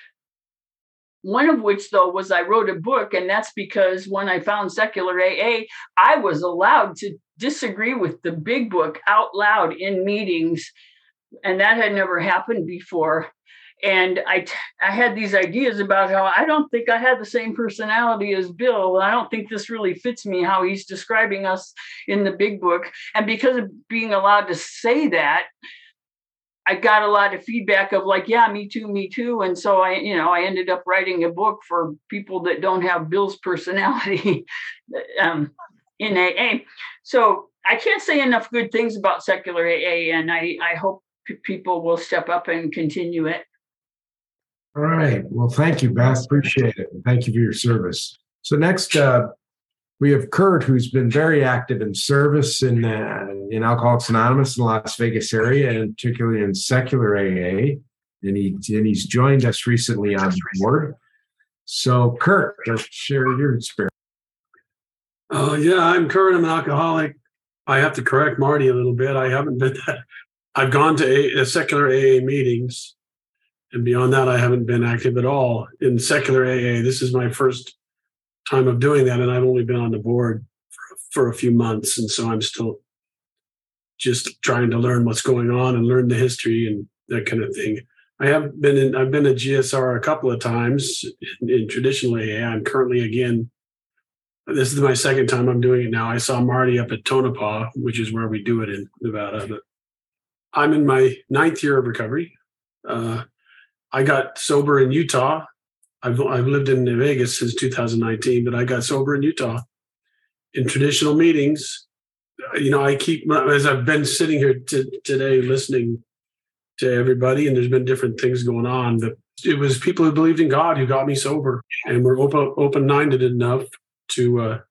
One of which, though, was I wrote a book, and that's because when I found secular A A, I was allowed to disagree with the big book out loud in meetings, and that had never happened before. And I, I had these ideas about how I don't think I had the same personality as Bill. I don't think this really fits me, how he's describing us in the big book. And because of being allowed to say that, I got a lot of feedback of like, yeah, me too, me too. And so I, you know, I ended up writing a book for people that don't have Bill's personality um, in A A. So I can't say enough good things about secular A A, and I, I hope p- people will step up and continue it. All right. Well, thank you, Beth. Appreciate it. Thank you for your service. So next, uh, we have Kurt, who's been very active in service in uh, in Alcoholics Anonymous in the Las Vegas area, and particularly in secular A A. And he and he's joined us recently on board. So, Kurt, let's share your experience. Oh, uh, yeah, I'm Kurt. I'm an alcoholic. I have to correct Marty a little bit. I haven't been that. I've gone to a, a secular A A meetings, and beyond that, I haven't been active at all in secular A A. This is my first time of doing that, and I've only been on the board for, for a few months, and so I'm still just trying to learn what's going on and learn the history and that kind of thing. I have been in. I've been at G S R a couple of times in, in traditional A A. I'm currently again. This is my second time I'm doing it now. I saw Marty up at Tonopah, which is where we do it in Nevada. But I'm in my ninth year of recovery. Uh, I got sober in Utah. I've I've lived in Vegas since two thousand nineteen, but I got sober in Utah in traditional meetings. You know, I keep, as I've been sitting here t- today listening to everybody, and there's been different things going on, but it was people who believed in God who got me sober and were open open-minded enough to uh,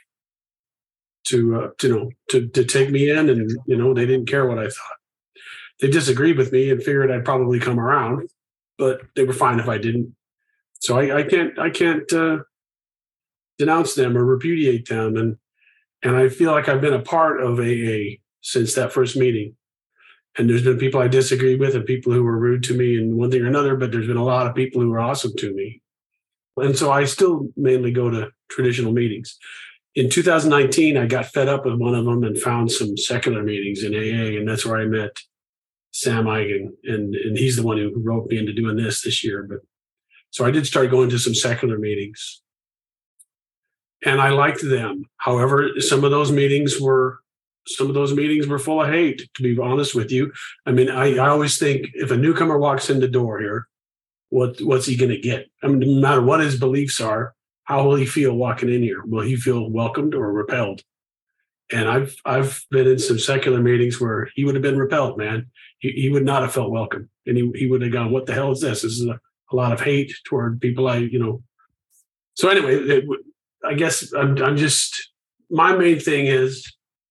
to uh, to you know to to take me in, and you know they didn't care what I thought. They disagreed with me and figured I'd probably come around, but they were fine if I didn't. So I, I can't I can't uh, denounce them or repudiate them, and and I feel like I've been a part of A A since that first meeting. And there's been people I disagreed with and people who were rude to me in one thing or another, but there's been a lot of people who were awesome to me. And so I still mainly go to traditional meetings. In two thousand nineteen, I got fed up with one of them and found some secular meetings in A A, and that's where I met Sam Eigen, and, and he's the one who roped me into doing this this year. But so I did start going to some secular meetings, and I liked them. However, some of those meetings were some of those meetings were full of hate, to be honest with you. I mean, I, I always think if a newcomer walks in the door here, what what's he going to get? I mean, no matter what his beliefs are, how will he feel walking in here? Will he feel welcomed or repelled? And I've I've been in some secular meetings where he would have been repelled, man. He he would not have felt welcome, and he he would have gone, "What the hell is this? This is a, a lot of hate toward people I you know." So anyway, it, I guess I'm I'm just my main thing is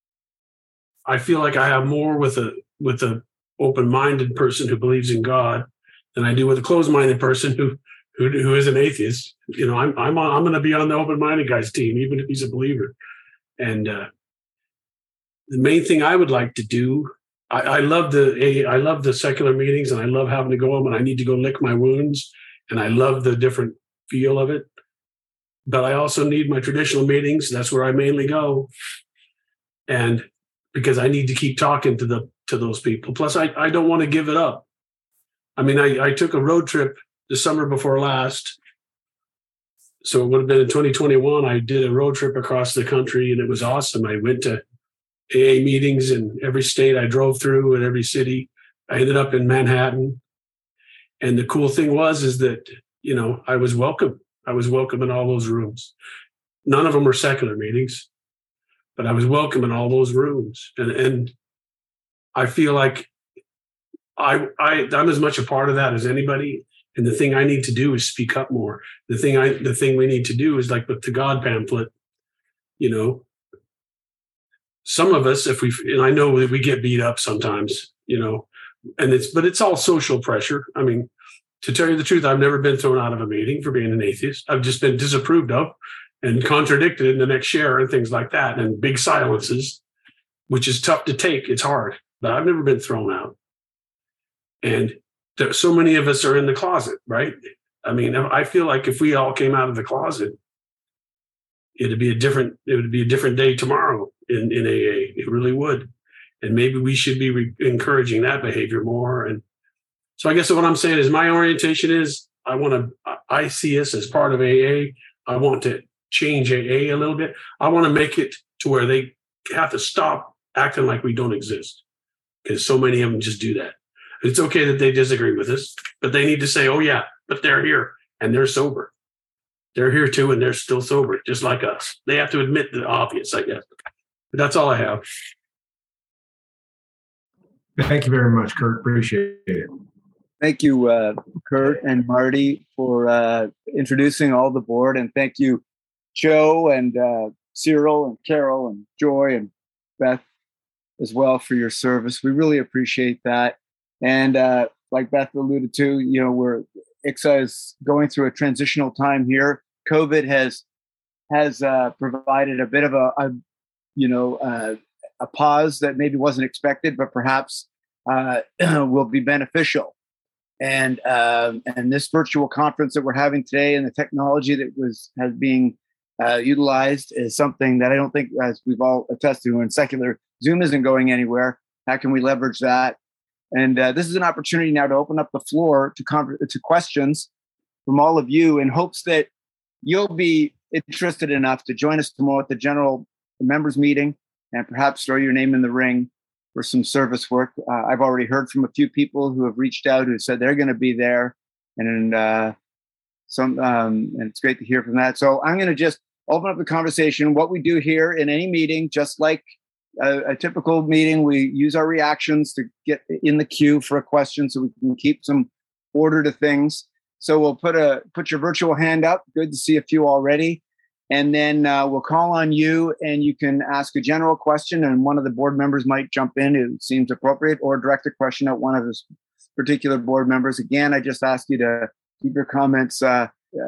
I feel like I have more with a with a open-minded person who believes in God than I do with a closed-minded person who who who is an atheist. You know, I'm I'm on, I'm going to be on the open-minded guy's team, even if he's a believer. And uh, the main thing I would like to do, I, I love the I love the secular meetings, and I love having to go them, and I need to go lick my wounds, and I love the different feel of it. But I also need my traditional meetings. That's where I mainly go, and because I need to keep talking to the to those people. Plus, I, I don't want to give it up. I mean, I, I took a road trip the summer before last. So it would have been in twenty twenty-one. I did a road trip across the country, and it was awesome. I went to A A meetings in every state I drove through, in every city. I ended up in Manhattan. And the cool thing was, is that, you know, I was welcome. I was welcome in all those rooms. None of them were secular meetings, but I was welcome in all those rooms. And, and I feel like I, I, I'm as much a part of that as anybody. And the thing I need to do is speak up more. The thing I, the thing we need to do is like with the God pamphlet, you know, some of us, if we, and I know that we get beat up sometimes, you know, and it's, but it's all social pressure. I mean, to tell you the truth, I've never been thrown out of a meeting for being an atheist. I've just been disapproved of and contradicted in the next share and things like that, and big silences, which is tough to take. It's hard, but I've never been thrown out. And there, so many of us are in the closet, right? I mean, I feel like if we all came out of the closet, it'd be a different, it would be a different day tomorrow in, in A A. It really would. And maybe we should be re- encouraging that behavior more. And so I guess what I'm saying is my orientation is I want to, I see us as part of A A. I want to change A A a little bit. I want to make it to where they have to stop acting like we don't exist, because so many of them just do that. It's okay that they disagree with us, but they need to say, oh yeah, but they're here and they're sober. They're here too, and they're still sober, just like us. They have to admit the obvious, I guess. But that's all I have. Thank you very much, Kurt. Appreciate it. Thank you, uh, Kurt and Marty, for uh, introducing all the board. And thank you, Joe and uh, Cyril and Carol and Joy and Beth as well for your service. We really appreciate that. And uh, like Beth alluded to, you know, we're I C S A is going through a transitional time here. COVID has has uh, provided a bit of a, a you know, uh, a pause that maybe wasn't expected, but perhaps uh, will be beneficial. And uh, and this virtual conference that we're having today, and the technology that was has being uh, utilized, is something that I don't think, as we've all attested to in secular, Zoom isn't going anywhere. How can we leverage that? And uh, this is an opportunity now to open up the floor to con- to questions from all of you, in hopes that you'll be interested enough to join us tomorrow at the general members meeting and perhaps throw your name in the ring for some service work. Uh, I've already heard from a few people who have reached out who said they're going to be there, and uh, some um, and it's great to hear from that. So I'm going to just open up the conversation. What we do here in any meeting, just like a, a typical meeting, we use our reactions to get in the queue for a question, so we can keep some order to things. So we'll put a put your virtual hand up. Good to see a few already. And then uh, we'll call on you, and you can ask a general question, and one of the board members might jump in. It seems appropriate, or direct a question at one of the particular board members. Again, I just ask you to keep your comments uh, uh,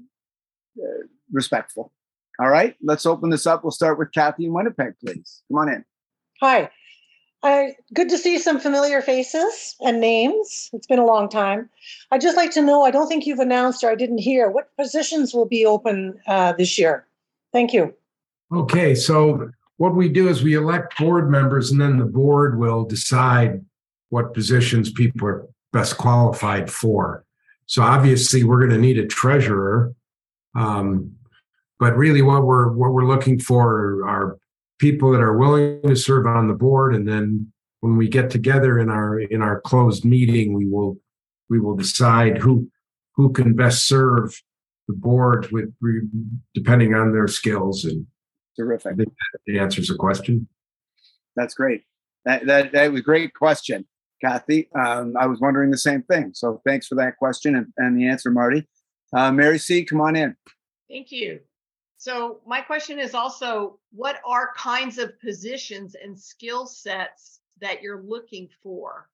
uh, respectful. All right, let's open this up. We'll start with Kathy in Winnipeg, please. Come on in. Hi. I, good to see some familiar faces and names. It's been a long time. I'd just like to know, I don't think you've announced, or I didn't hear, what positions will be open uh, this year? Thank you. Okay, so what we do is we elect board members, and then the board will decide what positions people are best qualified for. So obviously we're going to need a treasurer. Um, but really what we're what we're looking for are people that are willing to serve on the board, and then when we get together in our in our closed meeting, we will we will decide who who can best serve the board with depending on their skills. And terrific. That answers the question. That's great. That that that was a great question, Kathy. Um, I was wondering the same thing. So thanks for that question and, and the answer, Marty. Uh, Mary C., come on in. Thank you. So my question is also, what are kinds of positions and skill sets that you're looking for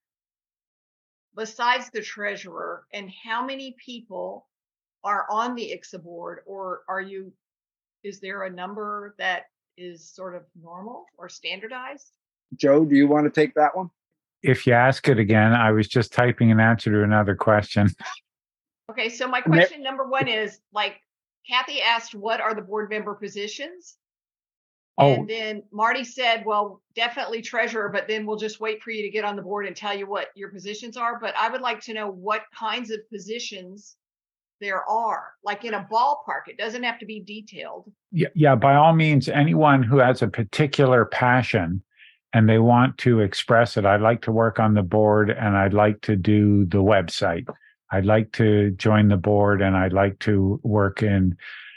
besides the treasurer, and how many people are on the I C S A board, or are you, is there a number that is sort of normal or standardized? Joe, do you want to take that one? If you ask it again, I was just typing an answer to another question. Okay, so my question number one is, like, Kathy asked, what are the board member positions? Oh. And then Marty said, well, definitely treasurer, but then we'll just wait for you to get on the board and tell you what your positions are. But I would like to know what kinds of positions there are, like in a ballpark. It doesn't have to be detailed. Yeah, yeah, by all means, anyone who has a particular passion and they want to express it. I'd like to work on the board, and I'd like to do the website. I'd like to join the board, and I'd like to work in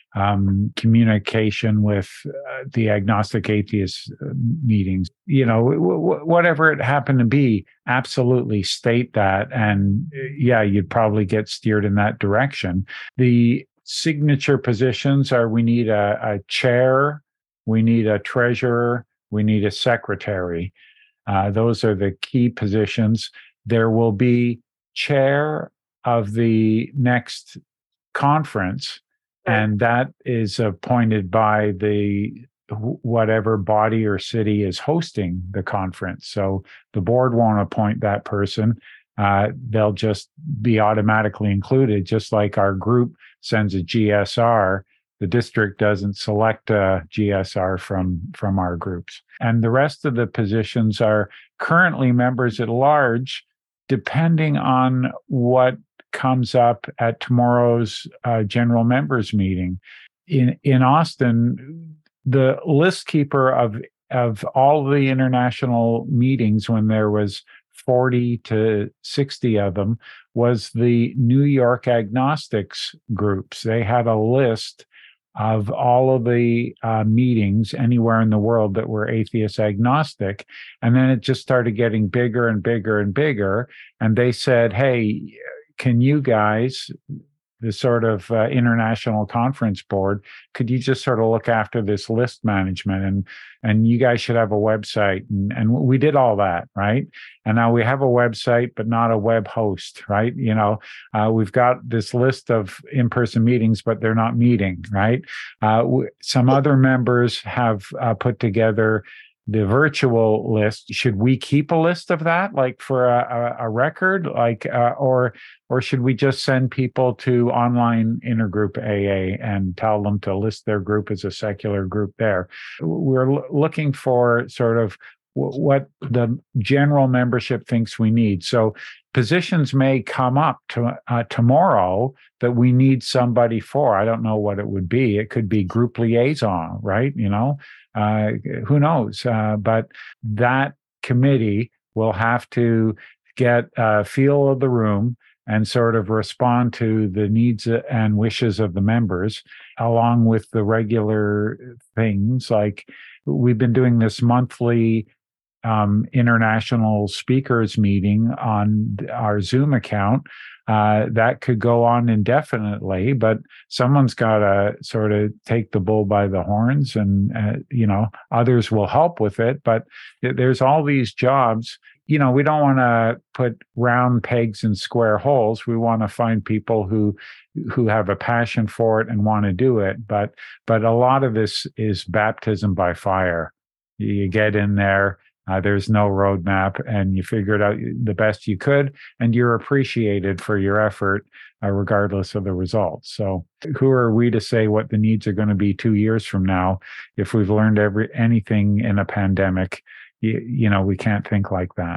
um, communication with uh, the agnostic atheist uh, meetings. You know, w- w- whatever it happened to be, absolutely state that. And yeah, you'd probably get steered in that direction. The signature positions are, we need a, a chair, we need a treasurer, we need a secretary. Uh, those are the key positions. There will be chair of the next conference, and that is appointed by the whatever body or city is hosting the conference. So the board won't appoint that person. Uh, they'll just be automatically included, just like our group sends a G S R. The district doesn't select a G S R from, from our groups. And the rest of the positions are currently members at large, depending on what comes up at tomorrow's uh, general members meeting. In in Austin, the list keeper of of all the international meetings, when there was forty to sixty of them, was the New York agnostics groups. They had a list of all of the uh, meetings anywhere in the world that were atheist agnostic. And then it just started getting bigger and bigger and bigger. And they said, hey, can you guys, the sort of uh, international conference board, could you just sort of look after this list management? And and you guys should have a website. And, and we did all that, right? And now we have a website, but not a web host, right? You know, uh, we've got this list of in-person meetings, but they're not meeting, right? Uh, w- some other members have uh, put together the virtual list. Should we keep a list of that, like for a, a, a record, like, uh, or or should we just send people to online intergroup A A and tell them to list their group as a secular group there? We're l- looking for sort of w- what the general membership thinks we need. So positions may come up to, uh, tomorrow that we need somebody for. I don't know what it would be. It could be group liaison, right? You know, uh, who knows? Uh, but that committee will have to get a feel of the room and sort of respond to the needs and wishes of the members, along with the regular things. Like, we've been doing this monthly um, international speakers meeting on our Zoom account. Uh, that could go on indefinitely, but someone's got to sort of take the bull by the horns, and, uh, you know, others will help with it. But th- there's all these jobs. You know, we don't want to put round pegs in square holes. We want to find people who who have a passion for it and want to do it. But but a lot of this is baptism by fire. You get in there. Uh, there's no roadmap, and you figure it out the best you could, and you're appreciated for your effort, uh, regardless of the results. So who are we to say what the needs are going to be two years from now if we've learned every anything in a pandemic? You, you know, we can't think like that.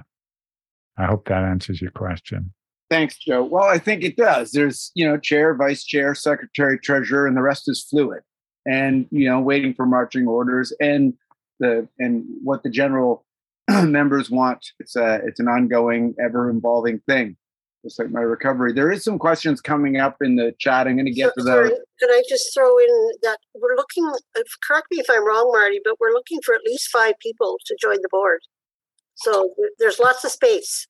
I hope that answers your question. Thanks, Joe. Well, I think it does. There's, you know, chair, vice chair, secretary, treasurer, and the rest is fluid. And, you know, waiting for marching orders and the and what the general members want. It's a it's an ongoing, ever evolving thing. Just like my recovery. There is some questions coming up in the chat. I'm going to get so, to those. Sorry, can I just throw in that we're looking? Correct me if I'm wrong, Marty, but we're looking for at least five people to join the board. So there's lots of space.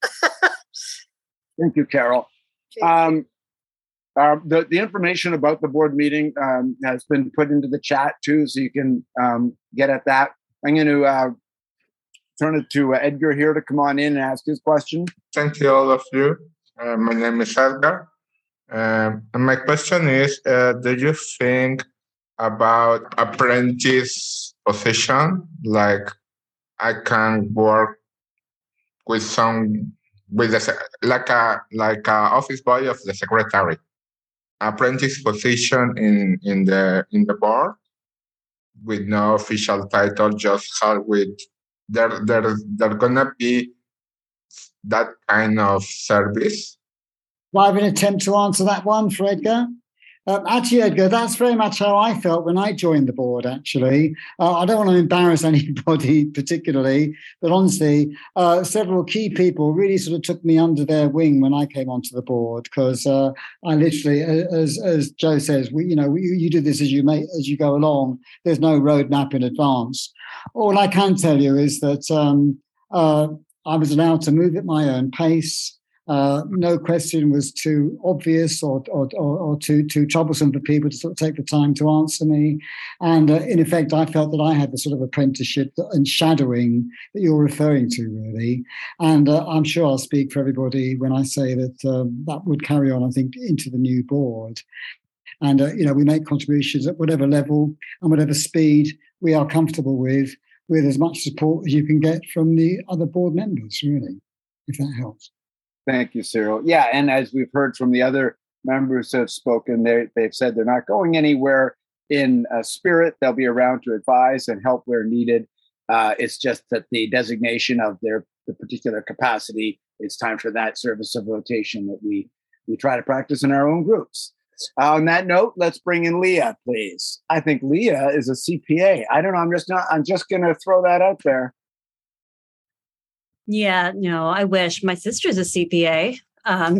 Thank you, Carol. Okay. Um, uh, the the information about the board meeting um, has been put into the chat too, so you can um, get at that. I'm going to uh, turn it to uh, Edgar here to come on in and ask his question. Thank you, all of you. Uh, my name is Edgar. Um, and my question is, uh, do you think about apprentice position? Like, I can work with some, with the, like a like a office boy of the secretary. Apprentice position in, in the in the board with no official title, just help with there there there gonna be that kind of service. Well, I have an attempt to answer that one for Edgar. Um, actually, Edgar, that's very much how I felt when I joined the board, actually. Uh, I don't want to embarrass anybody particularly, but honestly, uh, several key people really sort of took me under their wing when I came onto the board, because uh, I literally, as as Joe says, we, you know, you, you do this as you make, as you go along. There's no roadmap in advance. All I can tell you is that um, uh, I was allowed to move at my own pace. Uh, no question was too obvious or, or, or, or too too troublesome for people to sort of take the time to answer me. And uh, in effect, I felt that I had the sort of apprenticeship and shadowing that you're referring to, really. And uh, I'm sure I'll speak for everybody when I say that um, that would carry on, I think, into the new board. And, uh, you know, we make contributions at whatever level and whatever speed we are comfortable with, with as much support as you can get from the other board members, really, if that helps. Thank you, Cyril. Yeah, and as we've heard from the other members who have spoken, they, they've said they're not going anywhere in uh, spirit. They'll be around to advise and help where needed. Uh, it's just that the designation of their the particular capacity, it's time for that service of rotation that we, we try to practice in our own groups. Uh, on that note, let's bring in Leah, please. I think Leah is a C P A. I don't know. I'm just not. I'm just going to throw that out there. Yeah, no, I wish. My sister's a C P A. Um,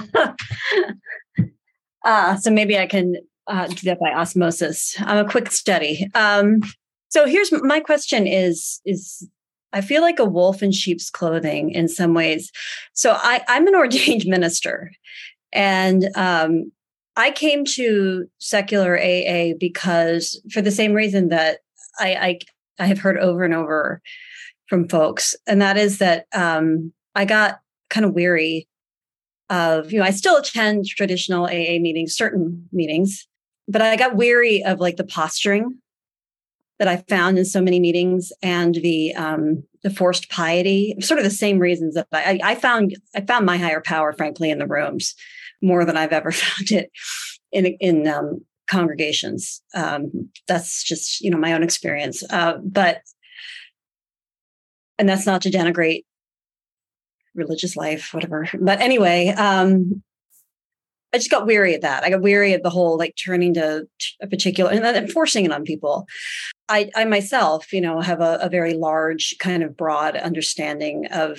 uh, so maybe I can uh, do that by osmosis. I'm a quick study. Um, so here's my question is, is I feel like a wolf in sheep's clothing in some ways. So I, I'm an ordained minister, and um, I came to secular A A because for the same reason that I, I, I have heard over and over from folks. And that is that um, I got kind of weary of, you know, I still attend traditional A A meetings, certain meetings, but I got weary of like the posturing that I found in so many meetings and the um, the forced piety, sort of the same reasons that I, I found, I found my higher power, frankly, in the rooms more than I've ever found it in, in um, congregations. Um, that's just, you know, my own experience. Uh, but And that's not to denigrate religious life, whatever. But anyway, um, I just got weary of that. I got weary of the whole like turning to a particular and then enforcing it on people. I, I myself, you know, have a, a very large kind of broad understanding of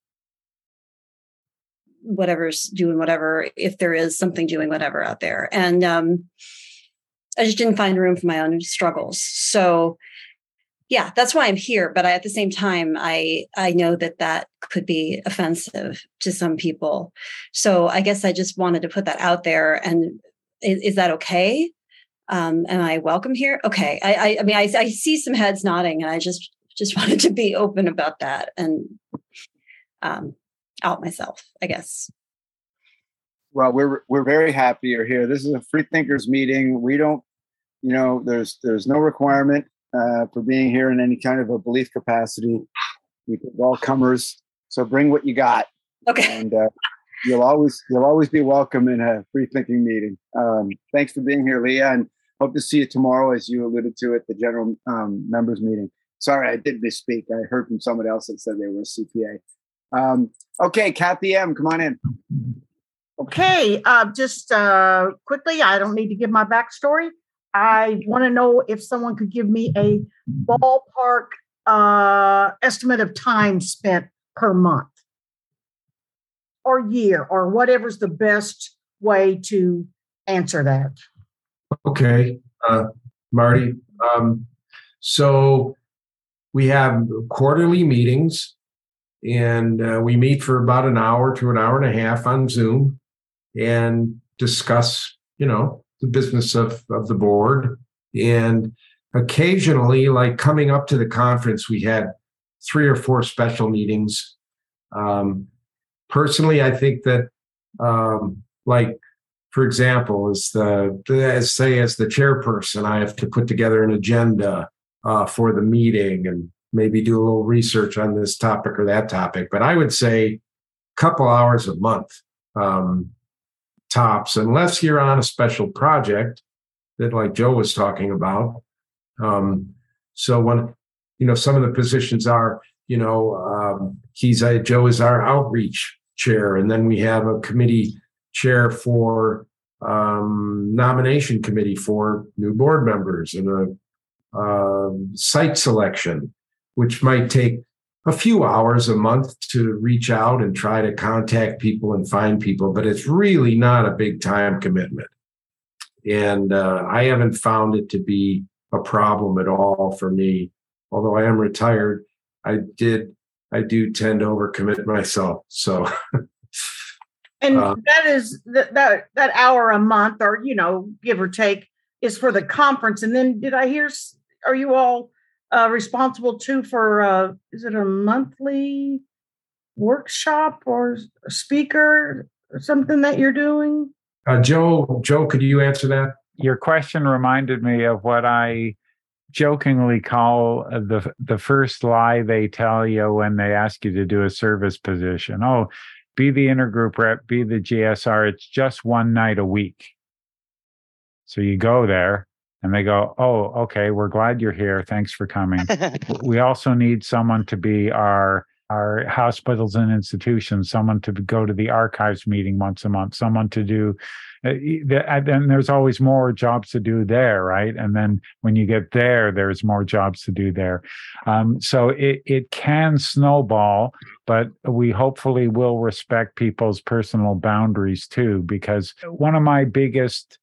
whatever's doing whatever, if there is something doing whatever out there. And um, I just didn't find room for my own struggles. So yeah, that's why I'm here. But I, at the same time, I I know that that could be offensive to some people. So I guess I just wanted to put that out there. And is, is that okay? Um, am I welcome here? Okay. I I, I mean, I, I see some heads nodding, and I just just wanted to be open about that and um, out myself, I guess. Well, we're we're very happy you're here. This is a Free Thinkers meeting. We don't, you know, there's there's no requirement Uh, for being here in any kind of a belief capacity. We can all comers, so bring what you got. Okay. And uh, you'll always you'll always be welcome in a free thinking meeting. Um, thanks for being here, Leah, and hope to see you tomorrow, as you alluded to at the general um, members meeting. Sorry, I did misspeak. I heard from somebody else that said they were a C P A. Um, okay, Kathy M., come on in. Okay, uh, just uh, quickly, I don't need to give my backstory. I want to know if someone could give me a ballpark uh, estimate of time spent per month or year or whatever's the best way to answer that. Okay, uh, Marty. Um, so we have quarterly meetings, and uh, we meet for about an hour to an hour and a half on Zoom and discuss, you know, the business of, of the board. And occasionally, like coming up to the conference, we had three or four special meetings. Um, personally, I think that, um, like, for example, as the, as say, as the chairperson, I have to put together an agenda uh, for the meeting and maybe do a little research on this topic or that topic. But I would say a couple hours a month. Um, tops, unless you're on a special project that like Joe was talking about. Um, so when, you know, some of the positions are, you know, um, he's a, Joe is our outreach chair. And then we have a committee chair for um, nomination committee for new board members and a uh, site selection, which might take a few hours a month to reach out and try to contact people and find people, but it's really not a big time commitment. And uh, I haven't found it to be a problem at all for me. Although I am retired, I did, I do tend to overcommit myself. So, and uh, that is that, that that hour a month, or you know, give or take, is for the conference. And then, did I hear? Are you all uh, responsible too for? Uh, is it a monthly workshop or a speaker or something that you're doing? uh, Joe, Joe, could you answer that? Your question reminded me of what I jokingly call the the first lie they tell you when they ask you to do a service position. Oh, be the intergroup rep, be the G S R. It's just one night a week. So you go there and they go, oh, okay, we're glad you're here. Thanks for coming. We also need someone to be our our hospitals and institutions, someone to go to the archives meeting once a month, someone to do, uh, and then there's always more jobs to do there, right? And then when you get there, there's more jobs to do there. Um, so it, it can snowball, but we hopefully will respect people's personal boundaries too, because one of my biggest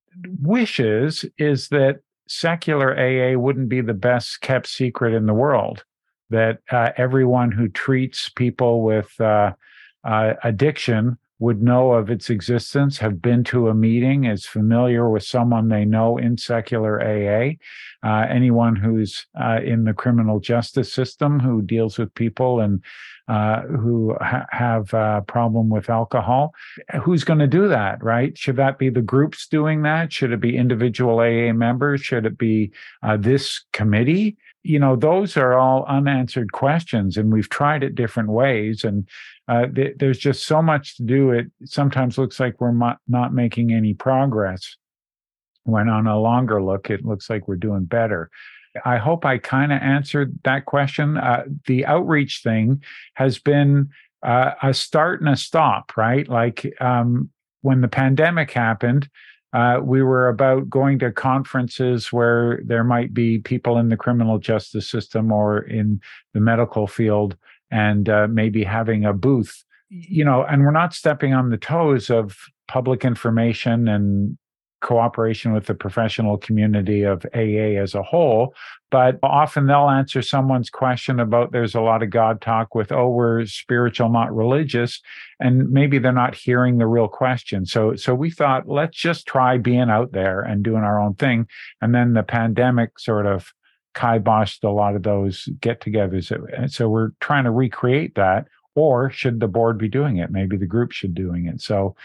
wishes is that secular A A wouldn't be the best kept secret in the world. That uh, everyone who treats people with uh, uh, addiction would know of its existence, have been to a meeting, is familiar with someone they know in secular A A. Uh, anyone who's uh, in the criminal justice system who deals with people and uh, who ha- have a problem with alcohol, who's going to do that, right? Should that be the groups doing that? Should it be individual A A members? Should it be uh, this committee? You know, those are all unanswered questions, and we've tried it different ways. And uh, th- there's just so much to do. It sometimes looks like we're mo- not making any progress, when on a longer look, it looks like we're doing better. I hope I kind of answered that question. Uh, the outreach thing has been uh, a start and a stop, right? Like um, when the pandemic happened, Uh, we were about going to conferences where there might be people in the criminal justice system or in the medical field, and uh, maybe having a booth, you know, and we're not stepping on the toes of public information and cooperation with the professional community of A A as a whole, but often they'll answer someone's question about there's a lot of God talk with, oh, we're spiritual, not religious, and maybe they're not hearing the real question. So, so we thought, let's just try being out there and doing our own thing. And then the pandemic sort of kiboshed a lot of those get-togethers. And so we're trying to recreate that, or should the board be doing it? Maybe the group should be doing it. So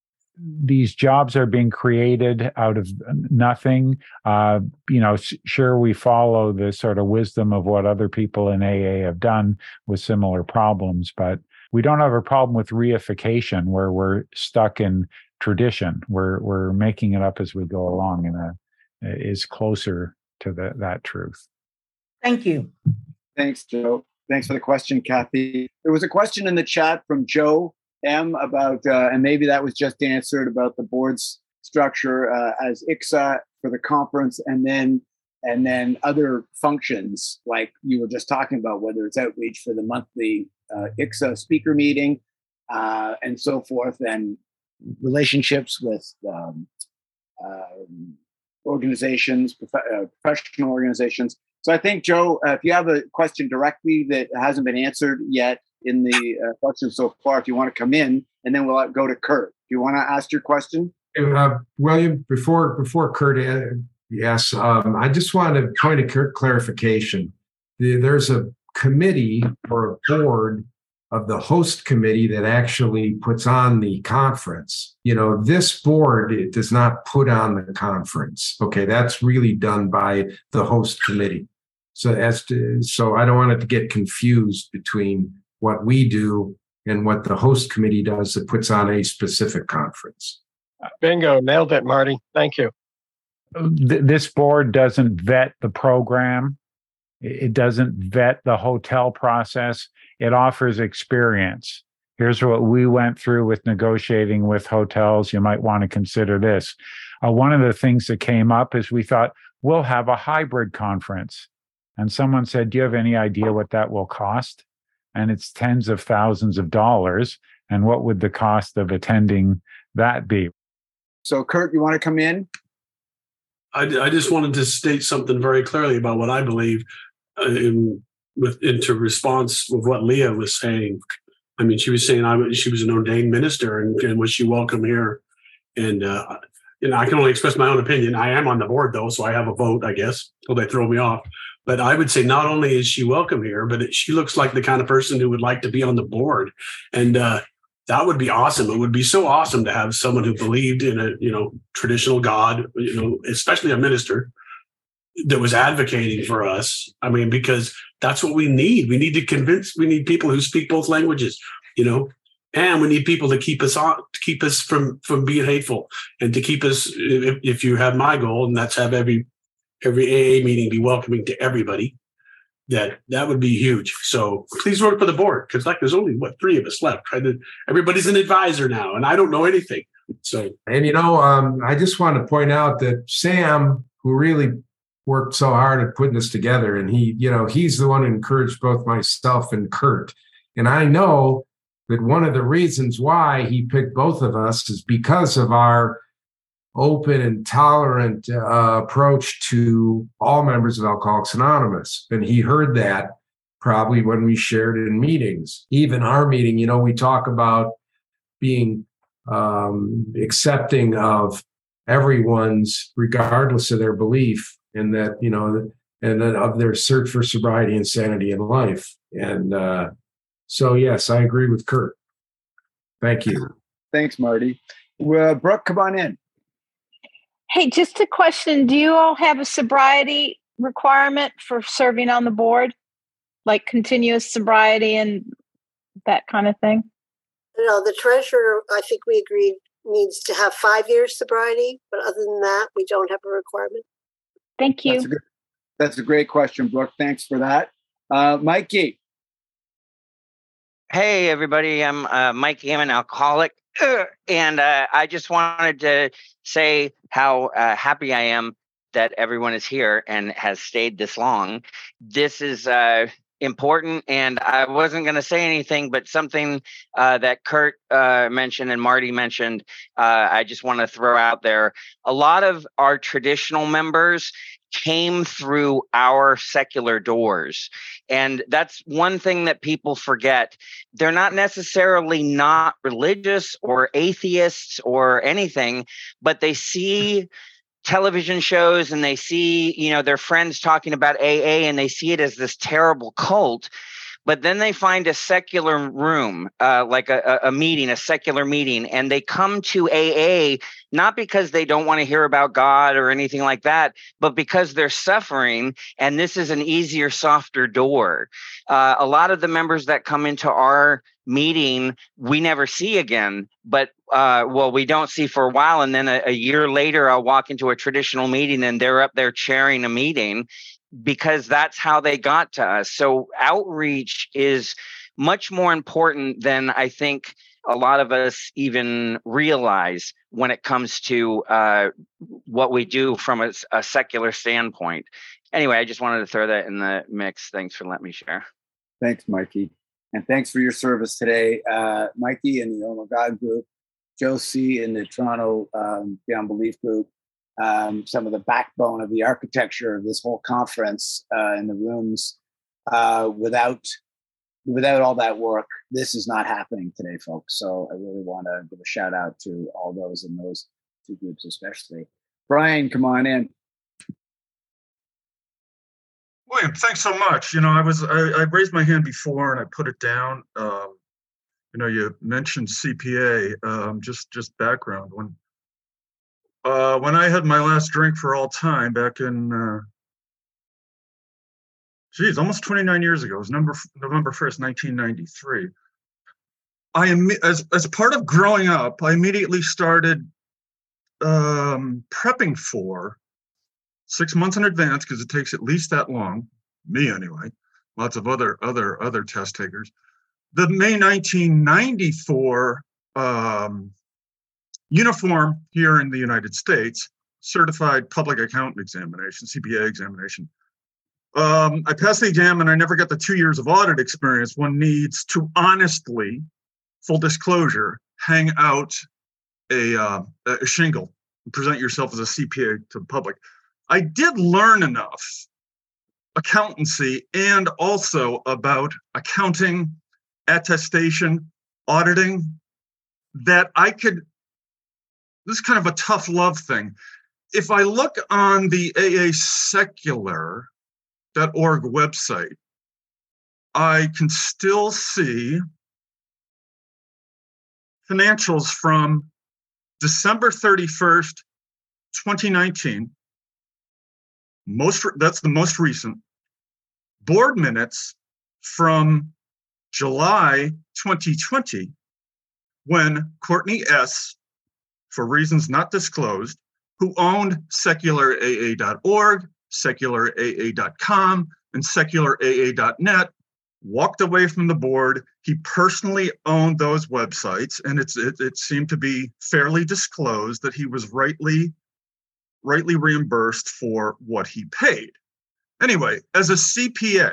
these jobs are being created out of nothing. Uh, you know, sh- sure, we follow the sort of wisdom of what other people in A A have done with similar problems, but we don't have a problem with reification where we're stuck in tradition. We're we're making it up as we go along, and uh, is closer to the, that truth. Thank you. Thanks, Joe. Thanks for the question, Kathy. There was a question in the chat from Joe M about, uh, and maybe that was just answered, about the board's structure uh, as I C S A for the conference, and then and then other functions like you were just talking about, whether it's outreach for the monthly uh, I C S A speaker meeting uh, and so forth, and relationships with um, uh, organizations, prof- uh, professional organizations. So I think, Joe, uh, if you have a question directly that hasn't been answered yet in the uh, questions so far, if you want to come in, and then we'll go to Kurt. Do you want to ask your question? Uh, William, before before Kurt, uh, yes, um, I just wanted a point of clarification. The, there's a committee or a board of the host committee that actually puts on the conference. You know, this board, it does not put on the conference. Okay, that's really done by the host committee. So as to, so I don't want it to get confused between what we do and what the host committee does that puts on a specific conference. Bingo, nailed it, Marty. Thank you. This board doesn't vet the program. It doesn't vet the hotel process. It offers experience. here's what we went through with negotiating with hotels. You might want to consider this. Uh, one of the things that came up is we thought we'll have a hybrid conference. And someone said, do you have any idea what that will cost? And it's tens of thousands of dollars. And what would the cost of attending that be? So, Kurt, you want to come in? I, I just wanted to state something very clearly about what I believe uh, in, with into response with what Leah was saying. I mean, she was saying I was, she was an ordained minister, and, and was she welcome here? And uh, you know, I can only express my own opinion. I am on the board, though, so I have a vote, I guess, till they throw me off. But I would say not only is she welcome here, but it, she looks like the kind of person who would like to be on the board. And uh, that would be awesome. It would be so awesome to have someone who believed in a, you know, traditional God, you know, especially a minister that was advocating for us. I mean, because that's what we need. We need to convince, we need people who speak both languages, you know, and we need people to keep us on, to keep us from, from being hateful, and to keep us, if, if you have my goal, and that's have every, every A A meeting be welcoming to everybody, that that would be huge. So please vote for the board, because like there's only what three of us left, right? Everybody's an advisor now, and I don't know anything. So, and you know, um, I just want to point out that Sam, who really worked so hard at putting this together, and he, you know, he's the one who encouraged both myself and Kurt. And I know that one of the reasons why he picked both of us is because of our open and tolerant uh, approach to all members of Alcoholics Anonymous. And he heard that probably when we shared in meetings. Even our meeting, you know, we talk about being um, accepting of everyone's, regardless of their belief, and that, you know, and then of their search for sobriety and sanity in life. And uh, so, yes, I agree with Kurt. Thank you. Thanks, Marty. Well, Brooke, come on in. Hey, just a question. Do you all have a sobriety requirement for serving on the board? Like continuous sobriety and that kind of thing? No, the treasurer, I think we agreed, needs to have five years sobriety. But other than that, we don't have a requirement. Thank you. That's a, good, that's a great question, Brooke. Thanks for that. Uh, Mikey. Hey, everybody. I'm uh, Mikey. I'm an alcoholic. And uh, I just wanted to say how uh, happy I am that everyone is here and has stayed this long. This is uh, important. And I wasn't going to say anything, but something uh, that Kurt uh, mentioned and Marty mentioned, uh, I just want to throw out there. A lot of our traditional members came through our secular doors. And that's one thing that people forget. They're not necessarily not religious or atheists or anything, but they see television shows and they see, you know, their friends talking about A A and they see it as this terrible cult. But then they find a secular room, uh, like a, a meeting, a secular meeting, and they come to A A not because they don't want to hear about God or anything like that, but because they're suffering, and this is an easier, softer door. Uh, a lot of the members that come into our meeting, we never see again, but uh, well, we don't see for a while, and then a, a year later, I'll walk into a traditional meeting, and they're up there chairing a meeting, because that's how they got to us. So outreach is much more important than I think a lot of us even realize when it comes to uh, what we do from a, a secular standpoint. Anyway, I just wanted to throw that in the mix. Thanks for letting me share. Thanks, Mikey. And thanks for your service today. Uh, Mikey in the Oh My God group, Josie in the Toronto um, Beyond Belief group, Um, some of the backbone of the architecture of this whole conference uh, in the rooms. Uh, without without all that work, this is not happening today, folks. So I really want to give a shout out to all those in those two groups, especially. Brian, come on in. William, thanks so much. You know, I was I, I raised my hand before and I put it down. Um, you know, you mentioned C P A. Um, just just background when. Uh, when I had my last drink for all time back in, uh, geez, almost twenty-nine years ago, it was November, November first, nineteen ninety-three. I am, as, as part of growing up, I immediately started um, prepping for six months in advance, because it takes at least that long, me anyway, lots of other, other, other test takers, the May nineteen ninety-four um, uniform here in the United States certified public accountant examination, C P A examination. Um, I passed the exam and I never got the two years of audit experience one needs to honestly, full disclosure, hang out a, uh, a shingle and present yourself as a C P A to the public. I did learn enough accountancy and also about accounting, attestation, auditing, that I could, this is kind of a tough love thing. If I look on the A A secular dot org website, I can still see financials from December thirty-first, twenty nineteen. Most, that's the most recent. Board minutes from July twenty twenty, when Courtney S., for reasons not disclosed, who owned secular A A dot org, secular A A dot com, and secular A A dot net, walked away from the board. He personally owned those websites, and it's it, it seemed to be fairly disclosed that he was rightly, rightly reimbursed for what he paid. Anyway, as a C P A,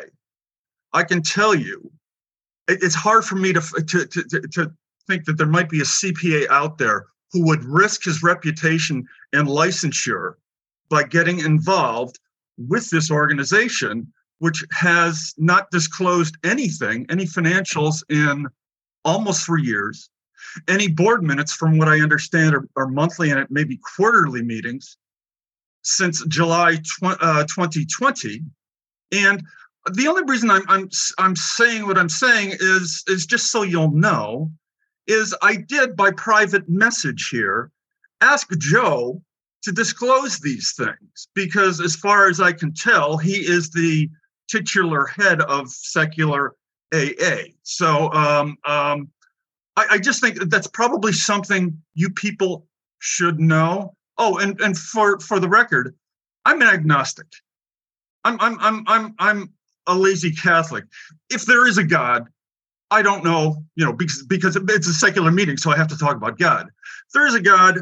I can tell you, it, it's hard for me to, to, to, to think that there might be a C P A out there who would risk his reputation and licensure by getting involved with this organization, which has not disclosed anything, any financials in almost three years. Any board minutes, from what I understand, are, are monthly and maybe quarterly meetings since July twenty twenty. And the only reason I'm, I'm, I'm saying what I'm saying is, is just so you'll know, is I did, by private message here, ask Joe to disclose these things, because as far as I can tell, he is the titular head of secular A A. So um, um, I, I just think that that's probably something you people should know. Oh, and, and for, for the record, I'm an agnostic. I'm I'm I'm I'm I'm a lazy Catholic. If there is a God, I don't know, you know, because, because it's a secular meeting, so I have to talk about God. If there is a God,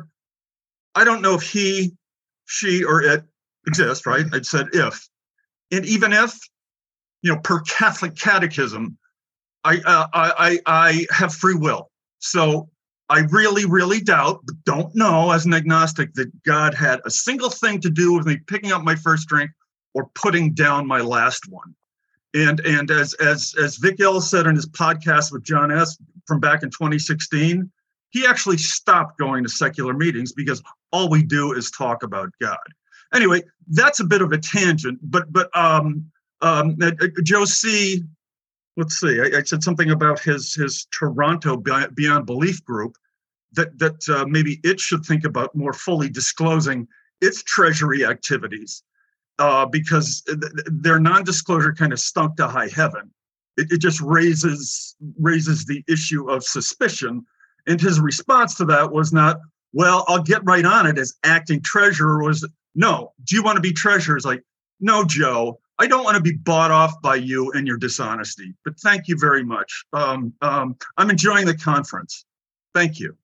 I don't know if he, she, or it exists, right? I said if. And even if, you know, per Catholic catechism, I, uh, I, I, I have free will. So I really, really doubt, but don't know as an agnostic, that God had a single thing to do with me picking up my first drink or putting down my last one. And and as as as Vic Ellis said in his podcast with John S. from back in twenty sixteen, he actually stopped going to secular meetings because all we do is talk about God. Anyway, that's a bit of a tangent, but but um, um, uh, Joe C., let's see, I, I said something about his his Toronto Beyond Belief group, that that uh, maybe it should think about more fully disclosing its treasury activities. Uh, because th- their non-disclosure kind of stunk to high heaven. It, it just raises raises the issue of suspicion. And his response to that was not, well, I'll get right on it as acting treasurer. Was, no, do you want to be treasurer? It's like, no, Joe, I don't want to be bought off by you and your dishonesty. But thank you very much. Um, um, I'm enjoying the conference. Thank you.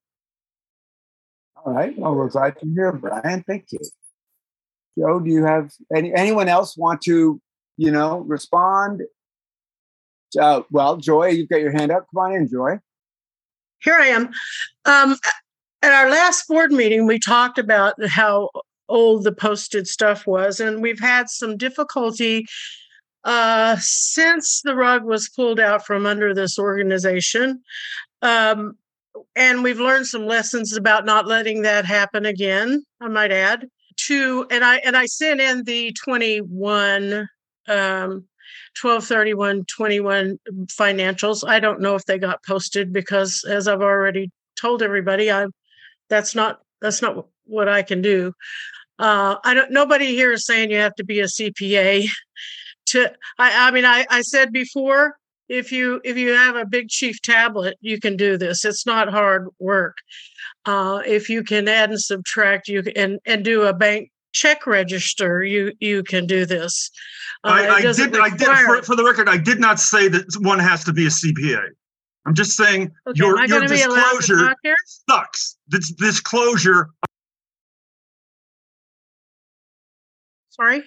All right. Well, we're glad to hear, Brian. Thank you. Joe, do you have any, anyone else want to, you know, respond? Uh, well, Joy, you've got your hand up. Come on in, Joy. Here I am. Um, at our last board meeting, we talked about how old the posted stuff was, and we've had some difficulty uh, since the rug was pulled out from under this organization. Um, and we've learned some lessons about not letting that happen again, I might add. To, and I and I sent in the twenty-one, um, twelve thirty-one twenty-one financials. I don't know if they got posted because, as I've already told everybody, I that's not that's not what I can do. Uh, I don't. Nobody here is saying you have to be a C P A. To I, I mean, I, I said before, if you if you have a Big Chief tablet, you can do this. It's not hard work. Uh, if you can add and subtract, you can, and and do a bank check register, you you can do this. Uh, I, I did. Require... I did. For, for the record, I did not say that one has to be a C P A. I'm just saying Okay, your am I your gonna be allowed to disclosure talk here? sucks. This disclosure. Sorry.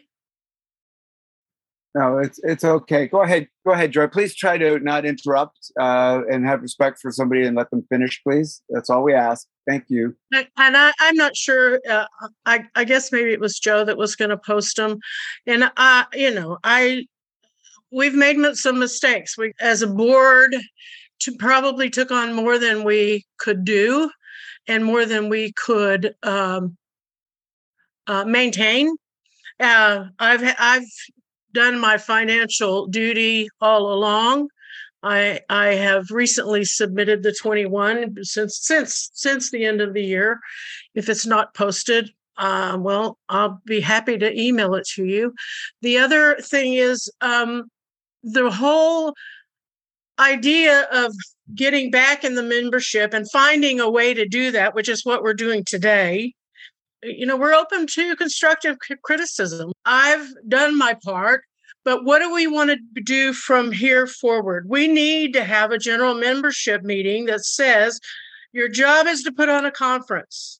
No, it's it's okay. Go ahead. Go ahead, Joy. Please try to not interrupt uh, and have respect for somebody and let them finish, please. That's all we ask. Thank you. And I, I'm not sure. Uh, I, I guess maybe it was Joe that was going to post them, and I, you know, I, we've made some mistakes. We, as a board, to probably took on more than we could do, and more than we could um, uh, maintain. Uh, I've I've done my financial duty all along. I I have recently submitted the twenty-one since since since the end of the year. If it's not posted, uh, well, I'll be happy to email it to you. The other thing is um, the whole idea of getting back in the membership and finding a way to do that, which is what we're doing today. You know, we're open to constructive criticism. I've done my part, but what do we want to do from here forward? We need to have a general membership meeting that says your job is to put on a conference.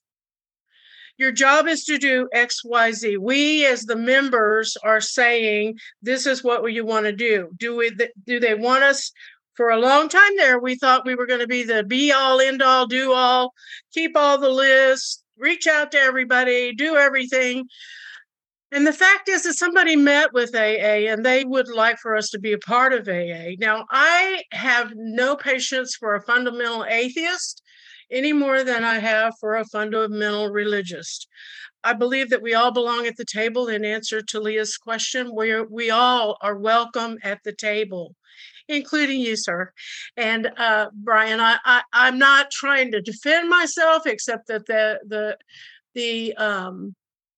Your job is to do X, Y, Z. We as the members are saying, this is what you want to do. Do we? Do they want us? For a long time there, we thought we were going to be the be all, end all, do all, keep all the lists, reach out to everybody, do everything. And the fact is that somebody met with A A and they would like for us to be a part of A A. Now, I have no patience for a fundamental atheist any more than I have for a fundamental religionist. I believe that we all belong at the table. In answer to Leah's question, we we all are welcome at the table, including you, sir. And uh, Brian, I, I I'm not trying to defend myself, except that the the the um,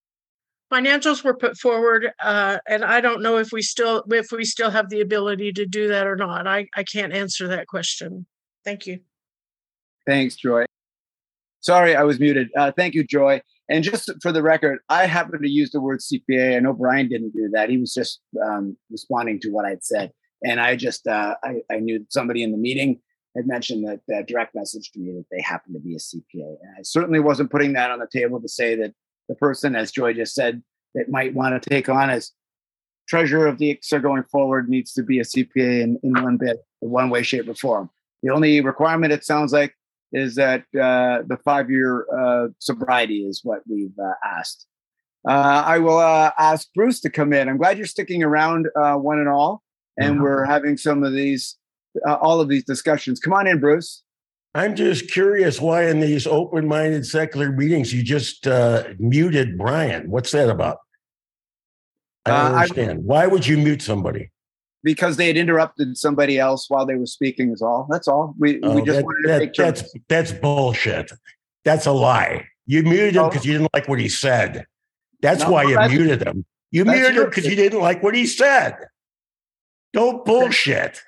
financials were put forward, uh, and I don't know if we still if we still have the ability to do that or not. I I can't answer that question. Thank you. Thanks, Joy. Sorry, I was muted. Uh, thank you, Joy. And just for the record, I happened to use the word C P A. I know Brian didn't do that. He was just um, responding to what I'd said. And I just, uh, I, I knew somebody in the meeting had mentioned that uh, direct message to me that they happened to be a C P A. And I certainly wasn't putting that on the table to say that the person, as Joy just said, that might want to take on as treasurer of the I C S R going forward needs to be a C P A in, in one bit, in one way, shape, or form. The only requirement, it sounds like, is that uh, the five-year uh, sobriety is what we've uh, asked. Uh, I will uh, ask Bruce to come in. I'm glad you're sticking around, uh, one and all, and mm-hmm. we're having some of these, uh, all of these discussions. Come on in, Bruce. I'm just curious why in these open-minded secular meetings you just uh, muted Brian. What's that about? I don't uh, understand. I, why would you mute somebody? Because they had interrupted somebody else while they were speaking is all. That's all. We, oh, we just that, wanted to that, take turns. That's, that's bullshit. That's a lie. You muted him because you didn't like what he said. That's no, why you muted him. You muted him because you didn't like what he said. Don't bullshit.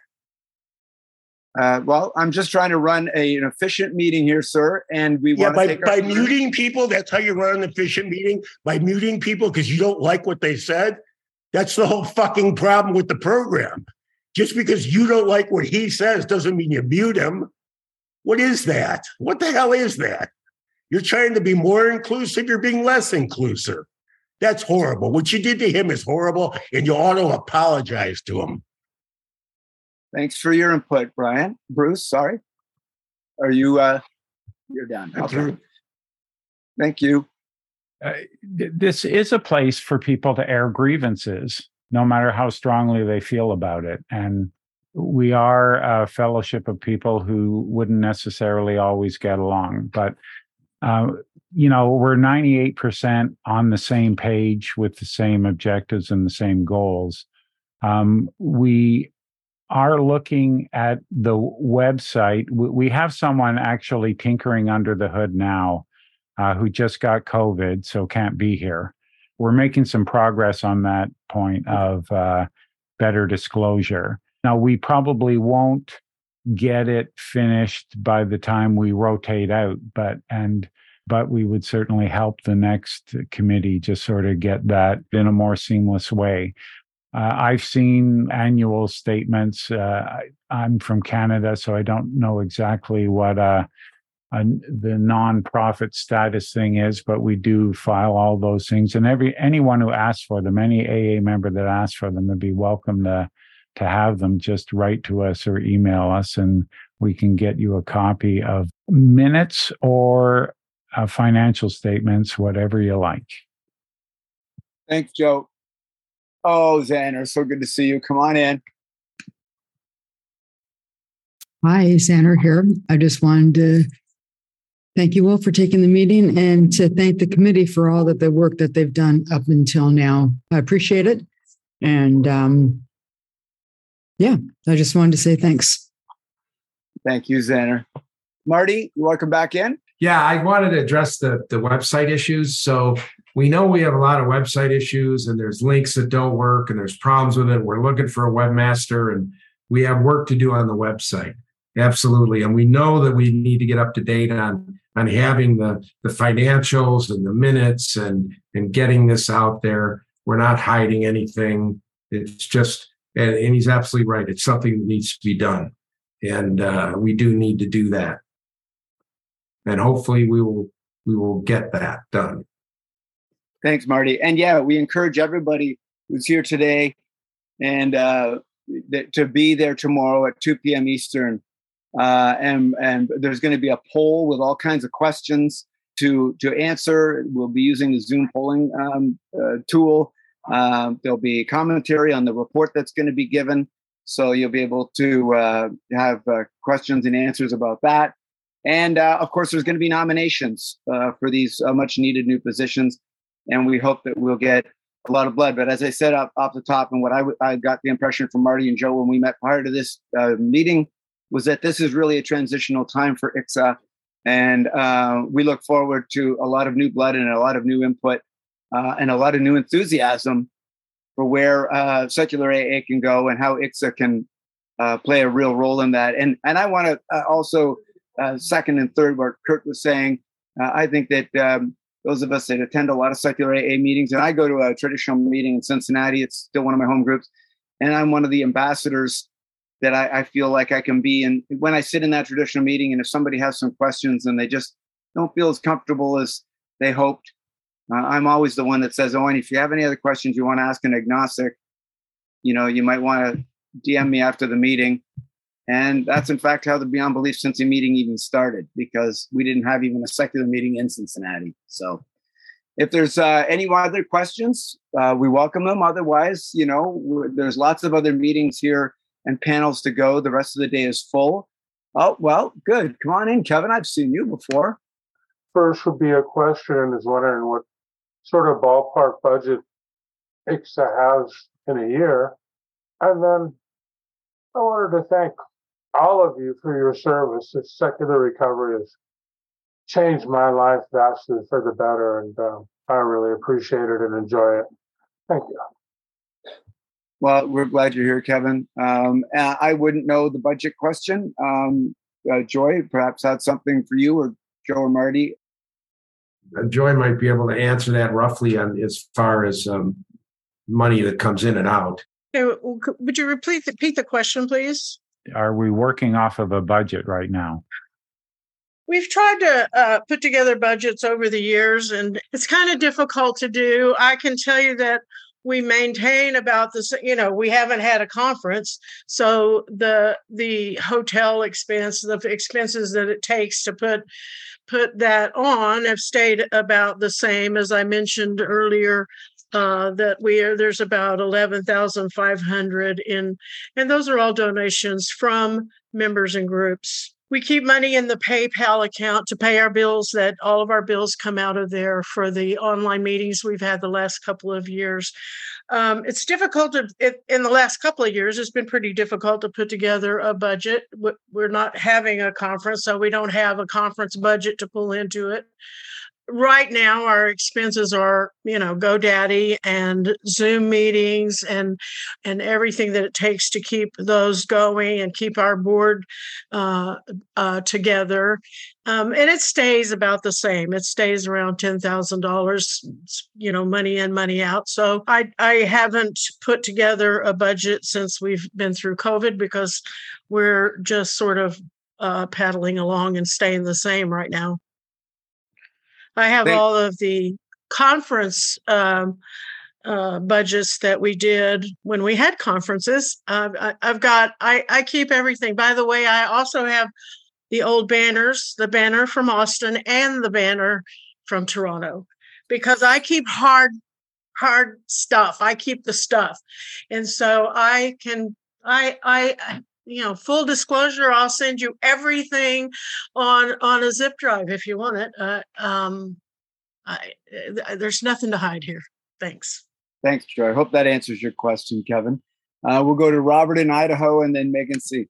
Uh, well, I'm just trying to run a, an efficient meeting here, sir. And we yeah, want by, to take by our muting people, that's how you run an efficient meeting? By muting people because you don't like what they said? That's the whole fucking problem with the program. Just because you don't like what he says doesn't mean you mute him. What is that? What the hell is that? You're trying to be more inclusive. You're being less inclusive. That's horrible. What you did to him is horrible, and you ought to apologize to him. Thanks for your input, Brian. Bruce, sorry. Are you, uh, you're done. Okay. Thank you. Uh, th- this is a place for people to air grievances, no matter how strongly they feel about it. And we are a fellowship of people who wouldn't necessarily always get along. But, uh, you know, we're ninety-eight percent on the same page with the same objectives and the same goals. Um, we are looking at the website. We have someone actually tinkering under the hood now uh, who just got COVID, so can't be here. We're making some progress on that point of uh, better disclosure. Now, we probably won't get it finished by the time we rotate out, but and but we would certainly help the next committee just sort of get that in a more seamless way. Uh, I've seen annual statements. Uh, I, I'm from Canada, so I don't know exactly what uh, uh, the nonprofit status thing is, but we do file all those things. And every anyone who asks for them, any A A member that asks for them, would be welcome to to have them. Just write to us or email us, and we can get you a copy of minutes or uh, financial statements, whatever you like. Thanks, Joe. Oh, Xander, so good to see you. Come on in. Hi, Xander here. I just wanted to thank you all for taking the meeting and to thank the committee for all of the work that they've done up until now. I appreciate it. And um, yeah, I just wanted to say thanks. Thank you, Xander. Marty, you want to come back in? Yeah, I wanted to address the, the website issues. So we know we have a lot of website issues, and there's links that don't work, and there's problems with it. We're looking for a webmaster, and we have work to do on the website. Absolutely. And we know that we need to get up to date on, on having the, the financials and the minutes and, and getting this out there. We're not hiding anything. It's just, and, and he's absolutely right. It's something that needs to be done. And uh, we do need to do that. And hopefully we will we will get that done. Thanks, Marty. And yeah, we encourage everybody who's here today and uh, th- to be there tomorrow at two p.m. Eastern. Uh, and and there's going to be a poll with all kinds of questions to to answer. We'll be using the Zoom polling um, uh, tool. Uh, there'll be commentary on the report that's going to be given. So you'll be able to uh, have uh, questions and answers about that. And uh, of course, there's going to be nominations uh, for these uh, much needed new positions. And we hope that we'll get a lot of blood. But as I said off, off the top, and what I, w- I got the impression from Marty and Joe when we met prior to this uh, meeting was that this is really a transitional time for I C S A. And uh, we look forward to a lot of new blood and a lot of new input uh, and a lot of new enthusiasm for where uh, secular A A can go and how I C S A can uh, play a real role in that. And, and I want to uh, also Uh, second and third, what Kurt was saying, uh, I think that um, those of us that attend a lot of secular A A meetings, and I go to a traditional meeting in Cincinnati, it's still one of my home groups, and I'm one of the ambassadors that I, I feel like I can be. And when I sit in that traditional meeting, and if somebody has some questions and they just don't feel as comfortable as they hoped, uh, I'm always the one that says, oh, and if you have any other questions you want to ask an agnostic, you know, you might want to D M me after the meeting. And that's, in fact, how the Beyond Belief Cincy meeting even started, because we didn't have even a secular meeting in Cincinnati. So if there's uh, any other questions, uh, we welcome them. Otherwise, you know, there's lots of other meetings here and panels to go. The rest of the day is full. Oh, well, good. Come on in, Kevin. I've seen you before. First would be a question is wondering what sort of ballpark budget I C S A has in a year. And then I wanted to thank all of you for your service. This secular recovery has changed my life vastly for the better, and um, I really appreciate it and enjoy it. Thank you. Well, we're glad you're here, Kevin. Um, I wouldn't know the budget question. Um, uh, Joy, perhaps had something for you, or Joe or Marty. Joy might be able to answer that roughly on as far as um, money that comes in and out. Okay, would you repeat the, repeat the question, please? Are we working off of a budget right now? We've tried to uh, put together budgets over the years, and it's kind of difficult to do. I can tell you that we maintain about this, you know, we haven't had a conference. So the the hotel expense, the expenses that it takes to put put that on have stayed about the same. As I mentioned earlier, uh, that we are, there's about eleven thousand five hundred in, and those are all donations from members and groups. We keep money in the PayPal account to pay our bills, that all of our bills come out of there for the online meetings we've had the last couple of years. Um, it's difficult to, it, in the last couple of years, it's been pretty difficult to put together a budget. We're not having a conference, so we don't have a conference budget to pull into it. right now our expenses are, you know, GoDaddy and Zoom meetings and and everything that it takes to keep those going and keep our board uh, uh, together. Um, and it stays about the same. It stays around ten thousand dollars, you know, money in, money out. So I, I haven't put together a budget since we've been through COVID because we're just sort of uh, paddling along and staying the same right now. I have Thank- all of the conference um, uh, budgets that we did when we had conferences. Uh, I, I've got, I, I keep everything. By the way, I also have the old banners, the banner from Austin and the banner from Toronto, because I keep hard, hard stuff. I keep the stuff. And so I can, I, I, you know, full disclosure, I'll send you everything on on a zip drive if you want it. Uh, um, I, there's nothing to hide here. Thanks. Thanks, Joy. I hope that answers your question, Kevin. Uh, we'll go to Robert in Idaho and then Megan C.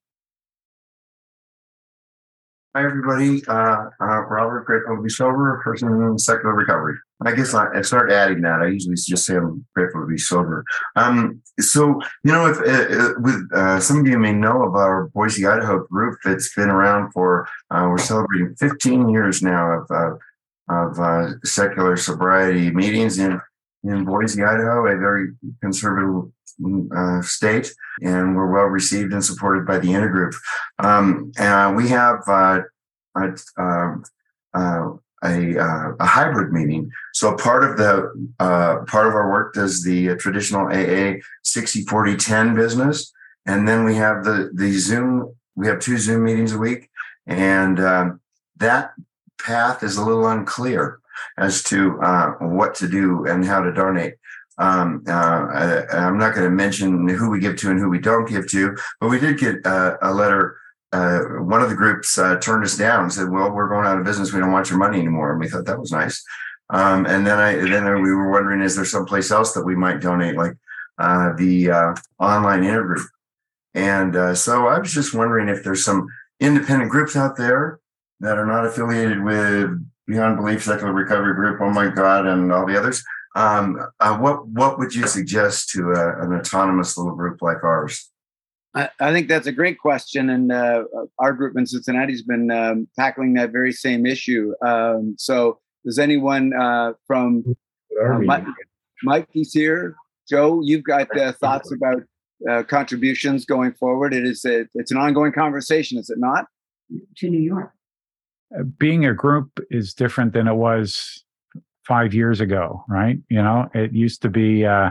Hi, everybody. Uh, uh, Robert, grateful to be sober, person in secular recovery. I guess I, I start adding that. I usually just say I'm grateful to be sober. Um, so, you know, if, uh, with uh, some of you may know of our Boise, Idaho group that's been around for, uh, we're celebrating fifteen years now of uh, of uh, secular sobriety meetings in, in Boise, Idaho, a very conservative uh, state, and we're well received and supported by the intergroup. Um, uh, we have uh, a, uh, uh, a, uh, a hybrid meeting. So part of the uh, part of our work does the uh, traditional A A sixty forty ten business, and then we have the the Zoom. We have two Zoom meetings a week, and um, that path is a little unclear as to uh, what to do and how to donate. Um, uh, I, I'm not going to mention who we give to and who we don't give to, but we did get uh, a letter. Uh, one of the groups uh, turned us down and said, well, we're going out of business. We don't want your money anymore. And we thought that was nice. Um, and then I, then we were wondering, is there someplace else that we might donate, like uh, the uh, online intergroup? And uh, so I was just wondering if there's some independent groups out there that are not affiliated with Beyond Belief, Secular Recovery Group, Oh My God, and all the others. Um, uh, what what would you suggest to a, an autonomous little group like ours? I, I think that's a great question, and uh, our group in Cincinnati has been um, tackling that very same issue. Um, so, does anyone uh, from uh, Mike, Mikey's here? Joe, you've got uh, thoughts about uh, contributions going forward? It is a, it's an ongoing conversation, is it not? To New York. Uh, being a group is different than it was five years ago, right? You know, it used to be uh,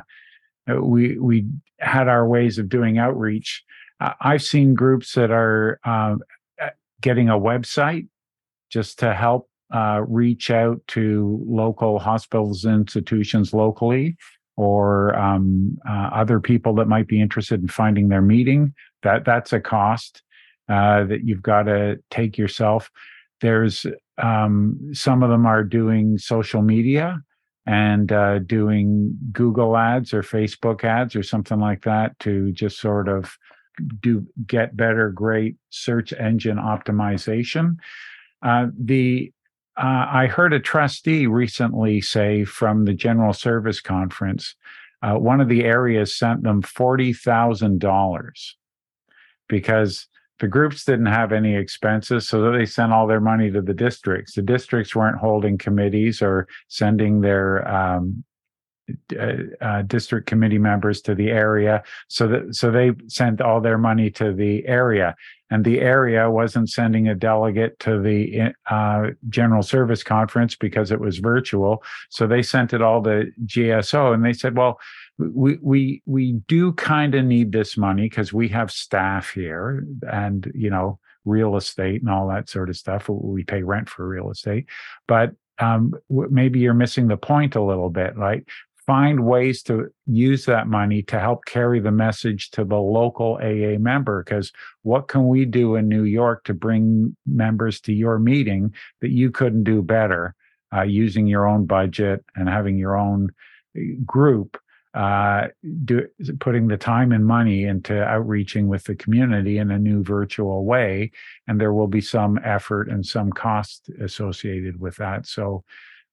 we we had our ways of doing outreach. Uh, I've seen groups that are uh, getting a website just to help uh, reach out to local hospitals, institutions locally, or um, uh, other people that might be interested in finding their meeting. That that's a cost uh, that you've got to take yourself. There's um, some of them are doing social media and uh, doing Google ads or Facebook ads or something like that to just sort of do get better, great search engine optimization. Uh, the uh, I heard a trustee recently say from the General Service Conference, uh, one of the areas sent them forty thousand dollars because the groups didn't have any expenses, so they sent all their money to the districts. The districts weren't holding committees or sending their um, uh, uh, district committee members to the area, so that so they sent all their money to the area, and the area wasn't sending a delegate to the uh, General Service Conference because it was virtual. So they sent it all to G S O, and they said, "Well, we we we do kind of need this money because we have staff here and, you know, real estate and all that sort of stuff. We pay rent for real estate, but um, maybe you're missing the point a little bit, right? Find ways to use that money to help carry the message to the local A A member, because what can we do in New York to bring members to your meeting that you couldn't do better uh, using your own budget and having your own group? Uh, do, putting the time and money into outreaching with the community in a new virtual way, and there will be some effort and some cost associated with that. So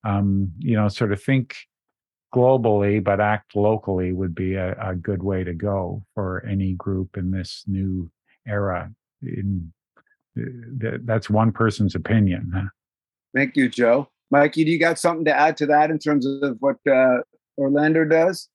um, you know, sort of think globally but act locally would be a, a good way to go for any group in this new era. In th- that's one person's opinion. Huh? Thank you, Joe. Mikey, do you got something to add to that in terms of what uh, Orlando does?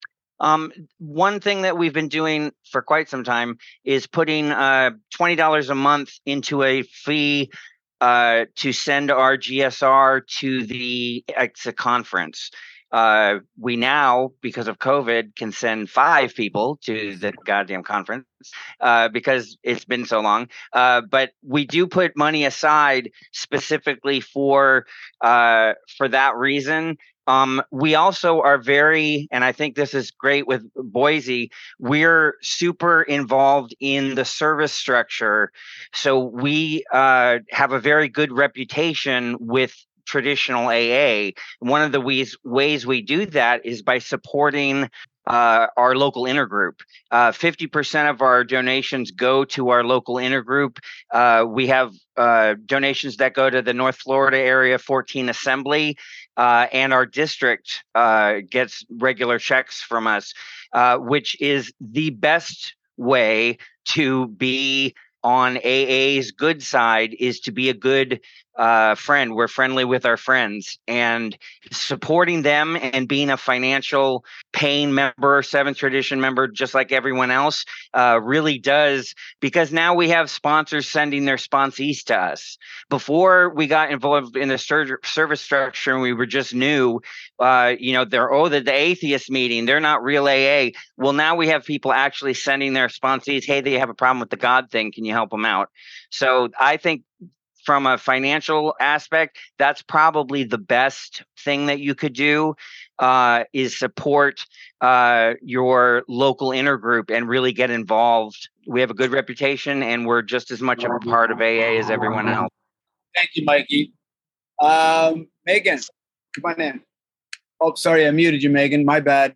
Um, one thing that we've been doing for quite some time is putting uh, twenty dollars a month into a fee uh, to send our G S R to the E X A conference. Uh, we now, because of COVID, can send five people to the goddamn conference uh, because it's been so long. Uh, but we do put money aside specifically for uh, for that reason. Um, we also are very, and I think this is great with Boise, we're super involved in the service structure. So we uh, have a very good reputation with traditional A A. One of the ways, ways we do that is by supporting uh, our local intergroup. Uh, fifty percent of our donations go to our local intergroup. Uh, we have uh, donations that go to the North Florida Area fourteen Assembly, uh, and our district uh, gets regular checks from us, uh, which is the best way to be on A A's good side, is to be a good uh, friend. We're friendly with our friends, and supporting them and being a financial paying member, seventh tradition member, just like everyone else, uh, really does, because now we have sponsors sending their sponsees to us. Before we got involved in the sur- service structure and we were just new, uh, you know, they're, oh, the, the atheist meeting, they're not real A A. Well, now we have people actually sending their sponsees, hey, they have a problem with the God thing. Can you help them out? So I think from a financial aspect, that's probably the best thing that you could do, uh, is support uh, your local intergroup and really get involved. We have a good reputation, and we're just as much a part of A A as everyone else. Thank you, Mikey. Um, Megan, come on in. Oh, sorry, I muted you, Megan. My bad.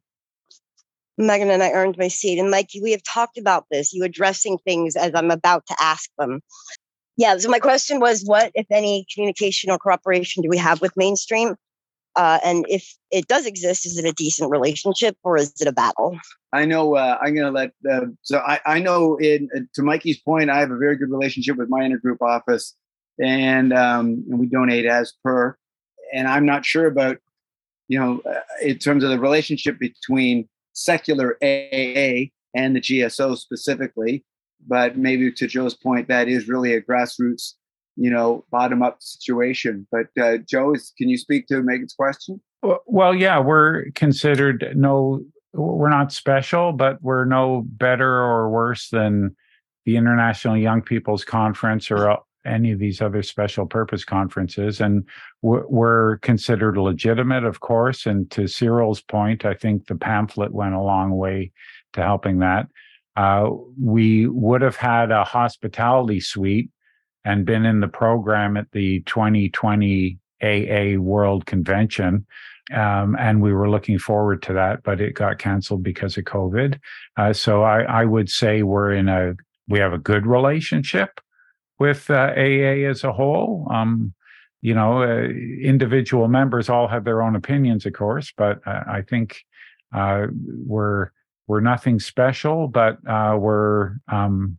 Megan and I earned my seat. And Mikey, we have talked about this, you addressing things as I'm about to ask them. Yeah, so my question was, what, if any, communication or cooperation do we have with Mainstream? Uh, and if it does exist, is it a decent relationship or is it a battle? I know uh, I'm going to let, uh, so I, I know in, uh, to Mikey's point, I have a very good relationship with my intergroup office, and, um, and we donate as per. And I'm not sure about, you know, uh, in terms of the relationship between secular A A and the G S O specifically. But maybe to Joe's point, that is really a grassroots, you know, bottom up situation. But uh, Joe, is, can you speak to Megan's question? Well, yeah, we're considered no, we're not special, but we're no better or worse than the International Young People's Conference or any of these other special purpose conferences. And we're considered legitimate, of course. And to Cyril's point, I think the pamphlet went a long way to helping that. Uh, we would have had a hospitality suite and been in the program at the twenty twenty A A World Convention. Um, and we were looking forward to that, but it got canceled because of COVID. Uh, so I, I would say we're in a, we have a good relationship with uh, A A as a whole. Um, you know, uh, individual members all have their own opinions, of course, but uh, I think uh, we're, We're nothing special, but uh, we're um,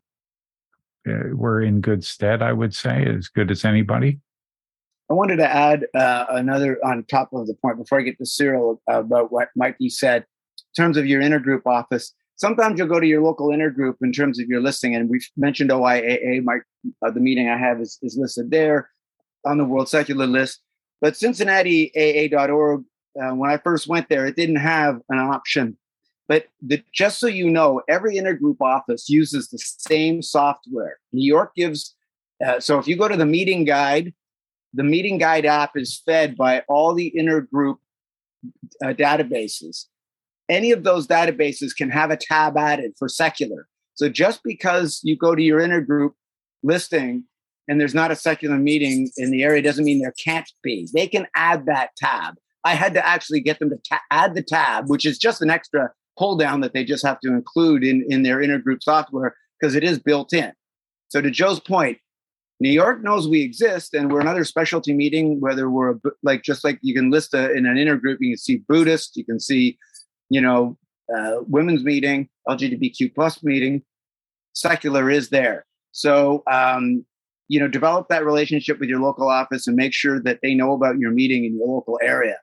uh, we're in good stead, I would say, as good as anybody. I wanted to add uh, another on top of the point before I get to Cyril about what Mikey said. In terms of your intergroup office, sometimes you'll go to your local intergroup in terms of your listing, and we've mentioned O I A A. My, uh, the meeting I have is, is listed there on the World Secular list. But Cincinnati A A dot org, uh, when I first went there, it didn't have an option. But the, just so you know, every intergroup office uses the same software. New York gives, uh, so if you go to the meeting guide, the meeting guide app is fed by all the intergroup uh, databases. Any of those databases can have a tab added for secular. So just because you go to your intergroup listing and there's not a secular meeting in the area doesn't mean there can't be. They can add that tab. I had to actually get them to ta- add the tab, which is just an extra pull down that they just have to include in, in their intergroup software because it is built in. So to Joe's point, New York knows we exist, and we're another specialty meeting, whether we're a, like, just like you can list a, in an intergroup, you can see Buddhist, you can see, you know, uh, women's meeting, L G B T Q plus meeting, secular is there. So, um, you know, develop that relationship with your local office and make sure that they know about your meeting in your local area.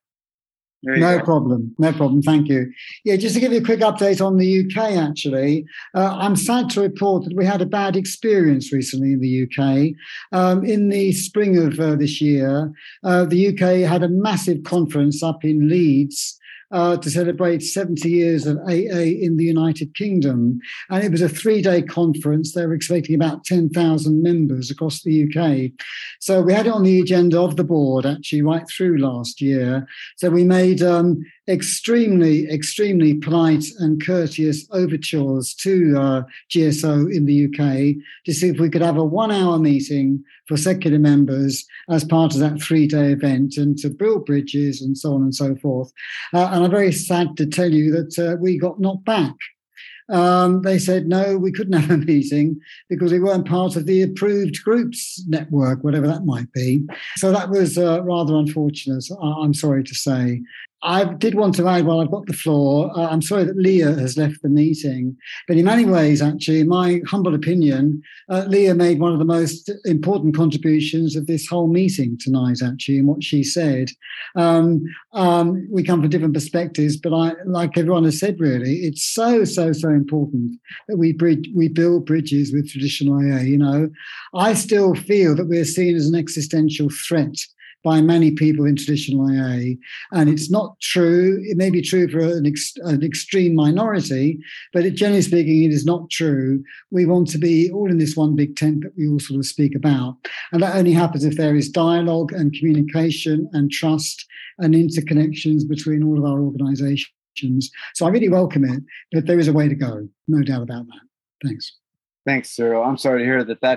No go. problem. No problem. Thank you. Yeah, just to give you a quick update on the U K, actually, uh, I'm sad to report that we had a bad experience recently in the U K. Um, in the spring of uh, this year, uh, the U K had a massive conference up in Leeds Uh, to celebrate seventy years of A A in the United Kingdom. And it was a three-day conference. They were expecting about ten thousand members across the U K. So we had it on the agenda of the board, actually, right through last year. So we made um, extremely, extremely polite and courteous overtures to uh, G S O in the U K to see if we could have a one-hour meeting for secular members as part of that three-day event and to build bridges and so on and so forth. Uh, and I'm very sad to tell you that uh, we got knocked back. Um, they said, no, we couldn't have a meeting because we weren't part of the approved groups network, whatever that might be. So that was uh, rather unfortunate, I'm sorry to say. I did want to add, while I've got the floor, uh, I'm sorry that Leah has left the meeting. But in many ways, actually, in my humble opinion, uh, Leah made one of the most important contributions of this whole meeting tonight, actually, in what she said. Um, um, we come from different perspectives, but I, like everyone has said, really, it's so, so, so important that we bridge, we build bridges with traditional A A. You know, I still feel that we're seen as an existential threat by many people in traditional A A. And it's not true. It may be true for an, ex- an extreme minority, but it, generally speaking, it is not true. We want to be all in this one big tent that we all sort of speak about. And that only happens if there is dialogue and communication and trust and interconnections between all of our organizations. So I really welcome it, but there is a way to go. No doubt about that. Thanks. Thanks, Cyril. I'm sorry to hear that that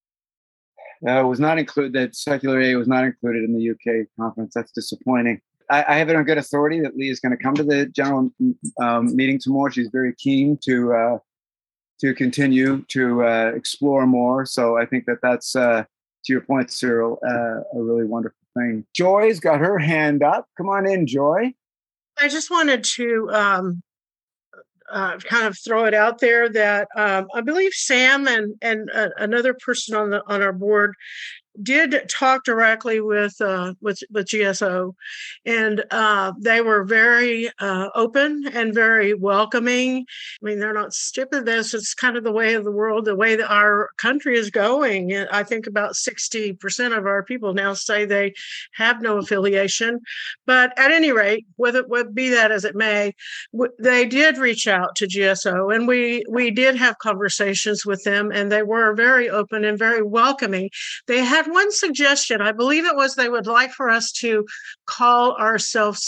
Uh, was not included, that secular A A was not included in the U K conference. That's disappointing. I, I have it on good authority that Lee is going to come to the general um, meeting tomorrow. She's very keen to uh, to continue to uh, explore more. So I think that that's, uh, to your point, Cyril, uh, a really wonderful thing. Joy's got her hand up. Come on in, Joy. I just wanted to um, uh, kind of throw it out there that um, I believe Sam and and uh, another person on the on our board did talk directly with uh, with with G S O, and uh, they were very uh, open and very welcoming. I mean, they're not stupid. This it's kind of the way of the world, the way that our country is going. And I think about sixty percent of our people now say they have no affiliation. But at any rate, whether it be that as it may, w- they did reach out to G S O, and we we did have conversations with them, and they were very open and very welcoming. They had one suggestion. I believe it was they would like for us to call ourselves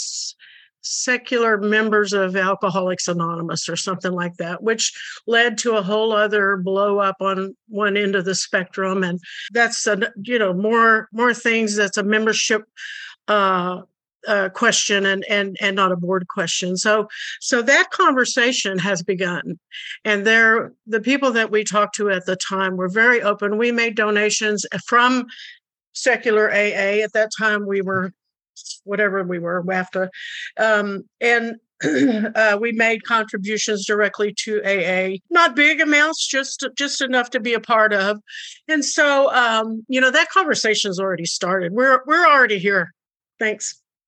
secular members of Alcoholics Anonymous or something like that, which led to a whole other blow up on one end of the spectrum. And that's, a, you know, more more things. That's a membership uh, uh, question and and and not a board question. So so that conversation has begun, and they're the people that we talked to at the time were very open. We made donations from secular A A. At that time, we were whatever we were, WAFTA, um, and uh, we made contributions directly to A A. Not big amounts, just just enough to be a part of. And so, um, you know, that conversation's already started. We're we're already here. Thanks.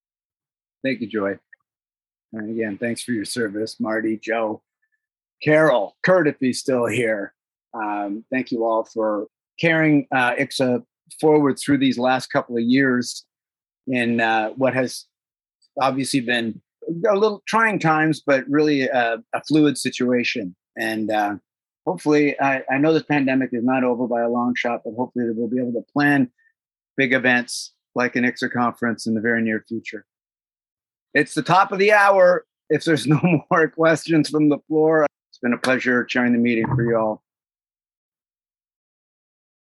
Thank you, Joy. And again, thanks for your service, Marty, Joe, Carol, Kurt, if he's still here. Um, thank you all for carrying uh, I C S A forward through these last couple of years in uh, what has obviously been a little trying times, but really a, a fluid situation. And uh, hopefully, I, I know this pandemic is not over by a long shot, but hopefully we'll be able to plan big events like an I C S A conference in the very near future. It's the top of the hour. If there's no more questions from the floor, it's been a pleasure chairing the meeting for you all.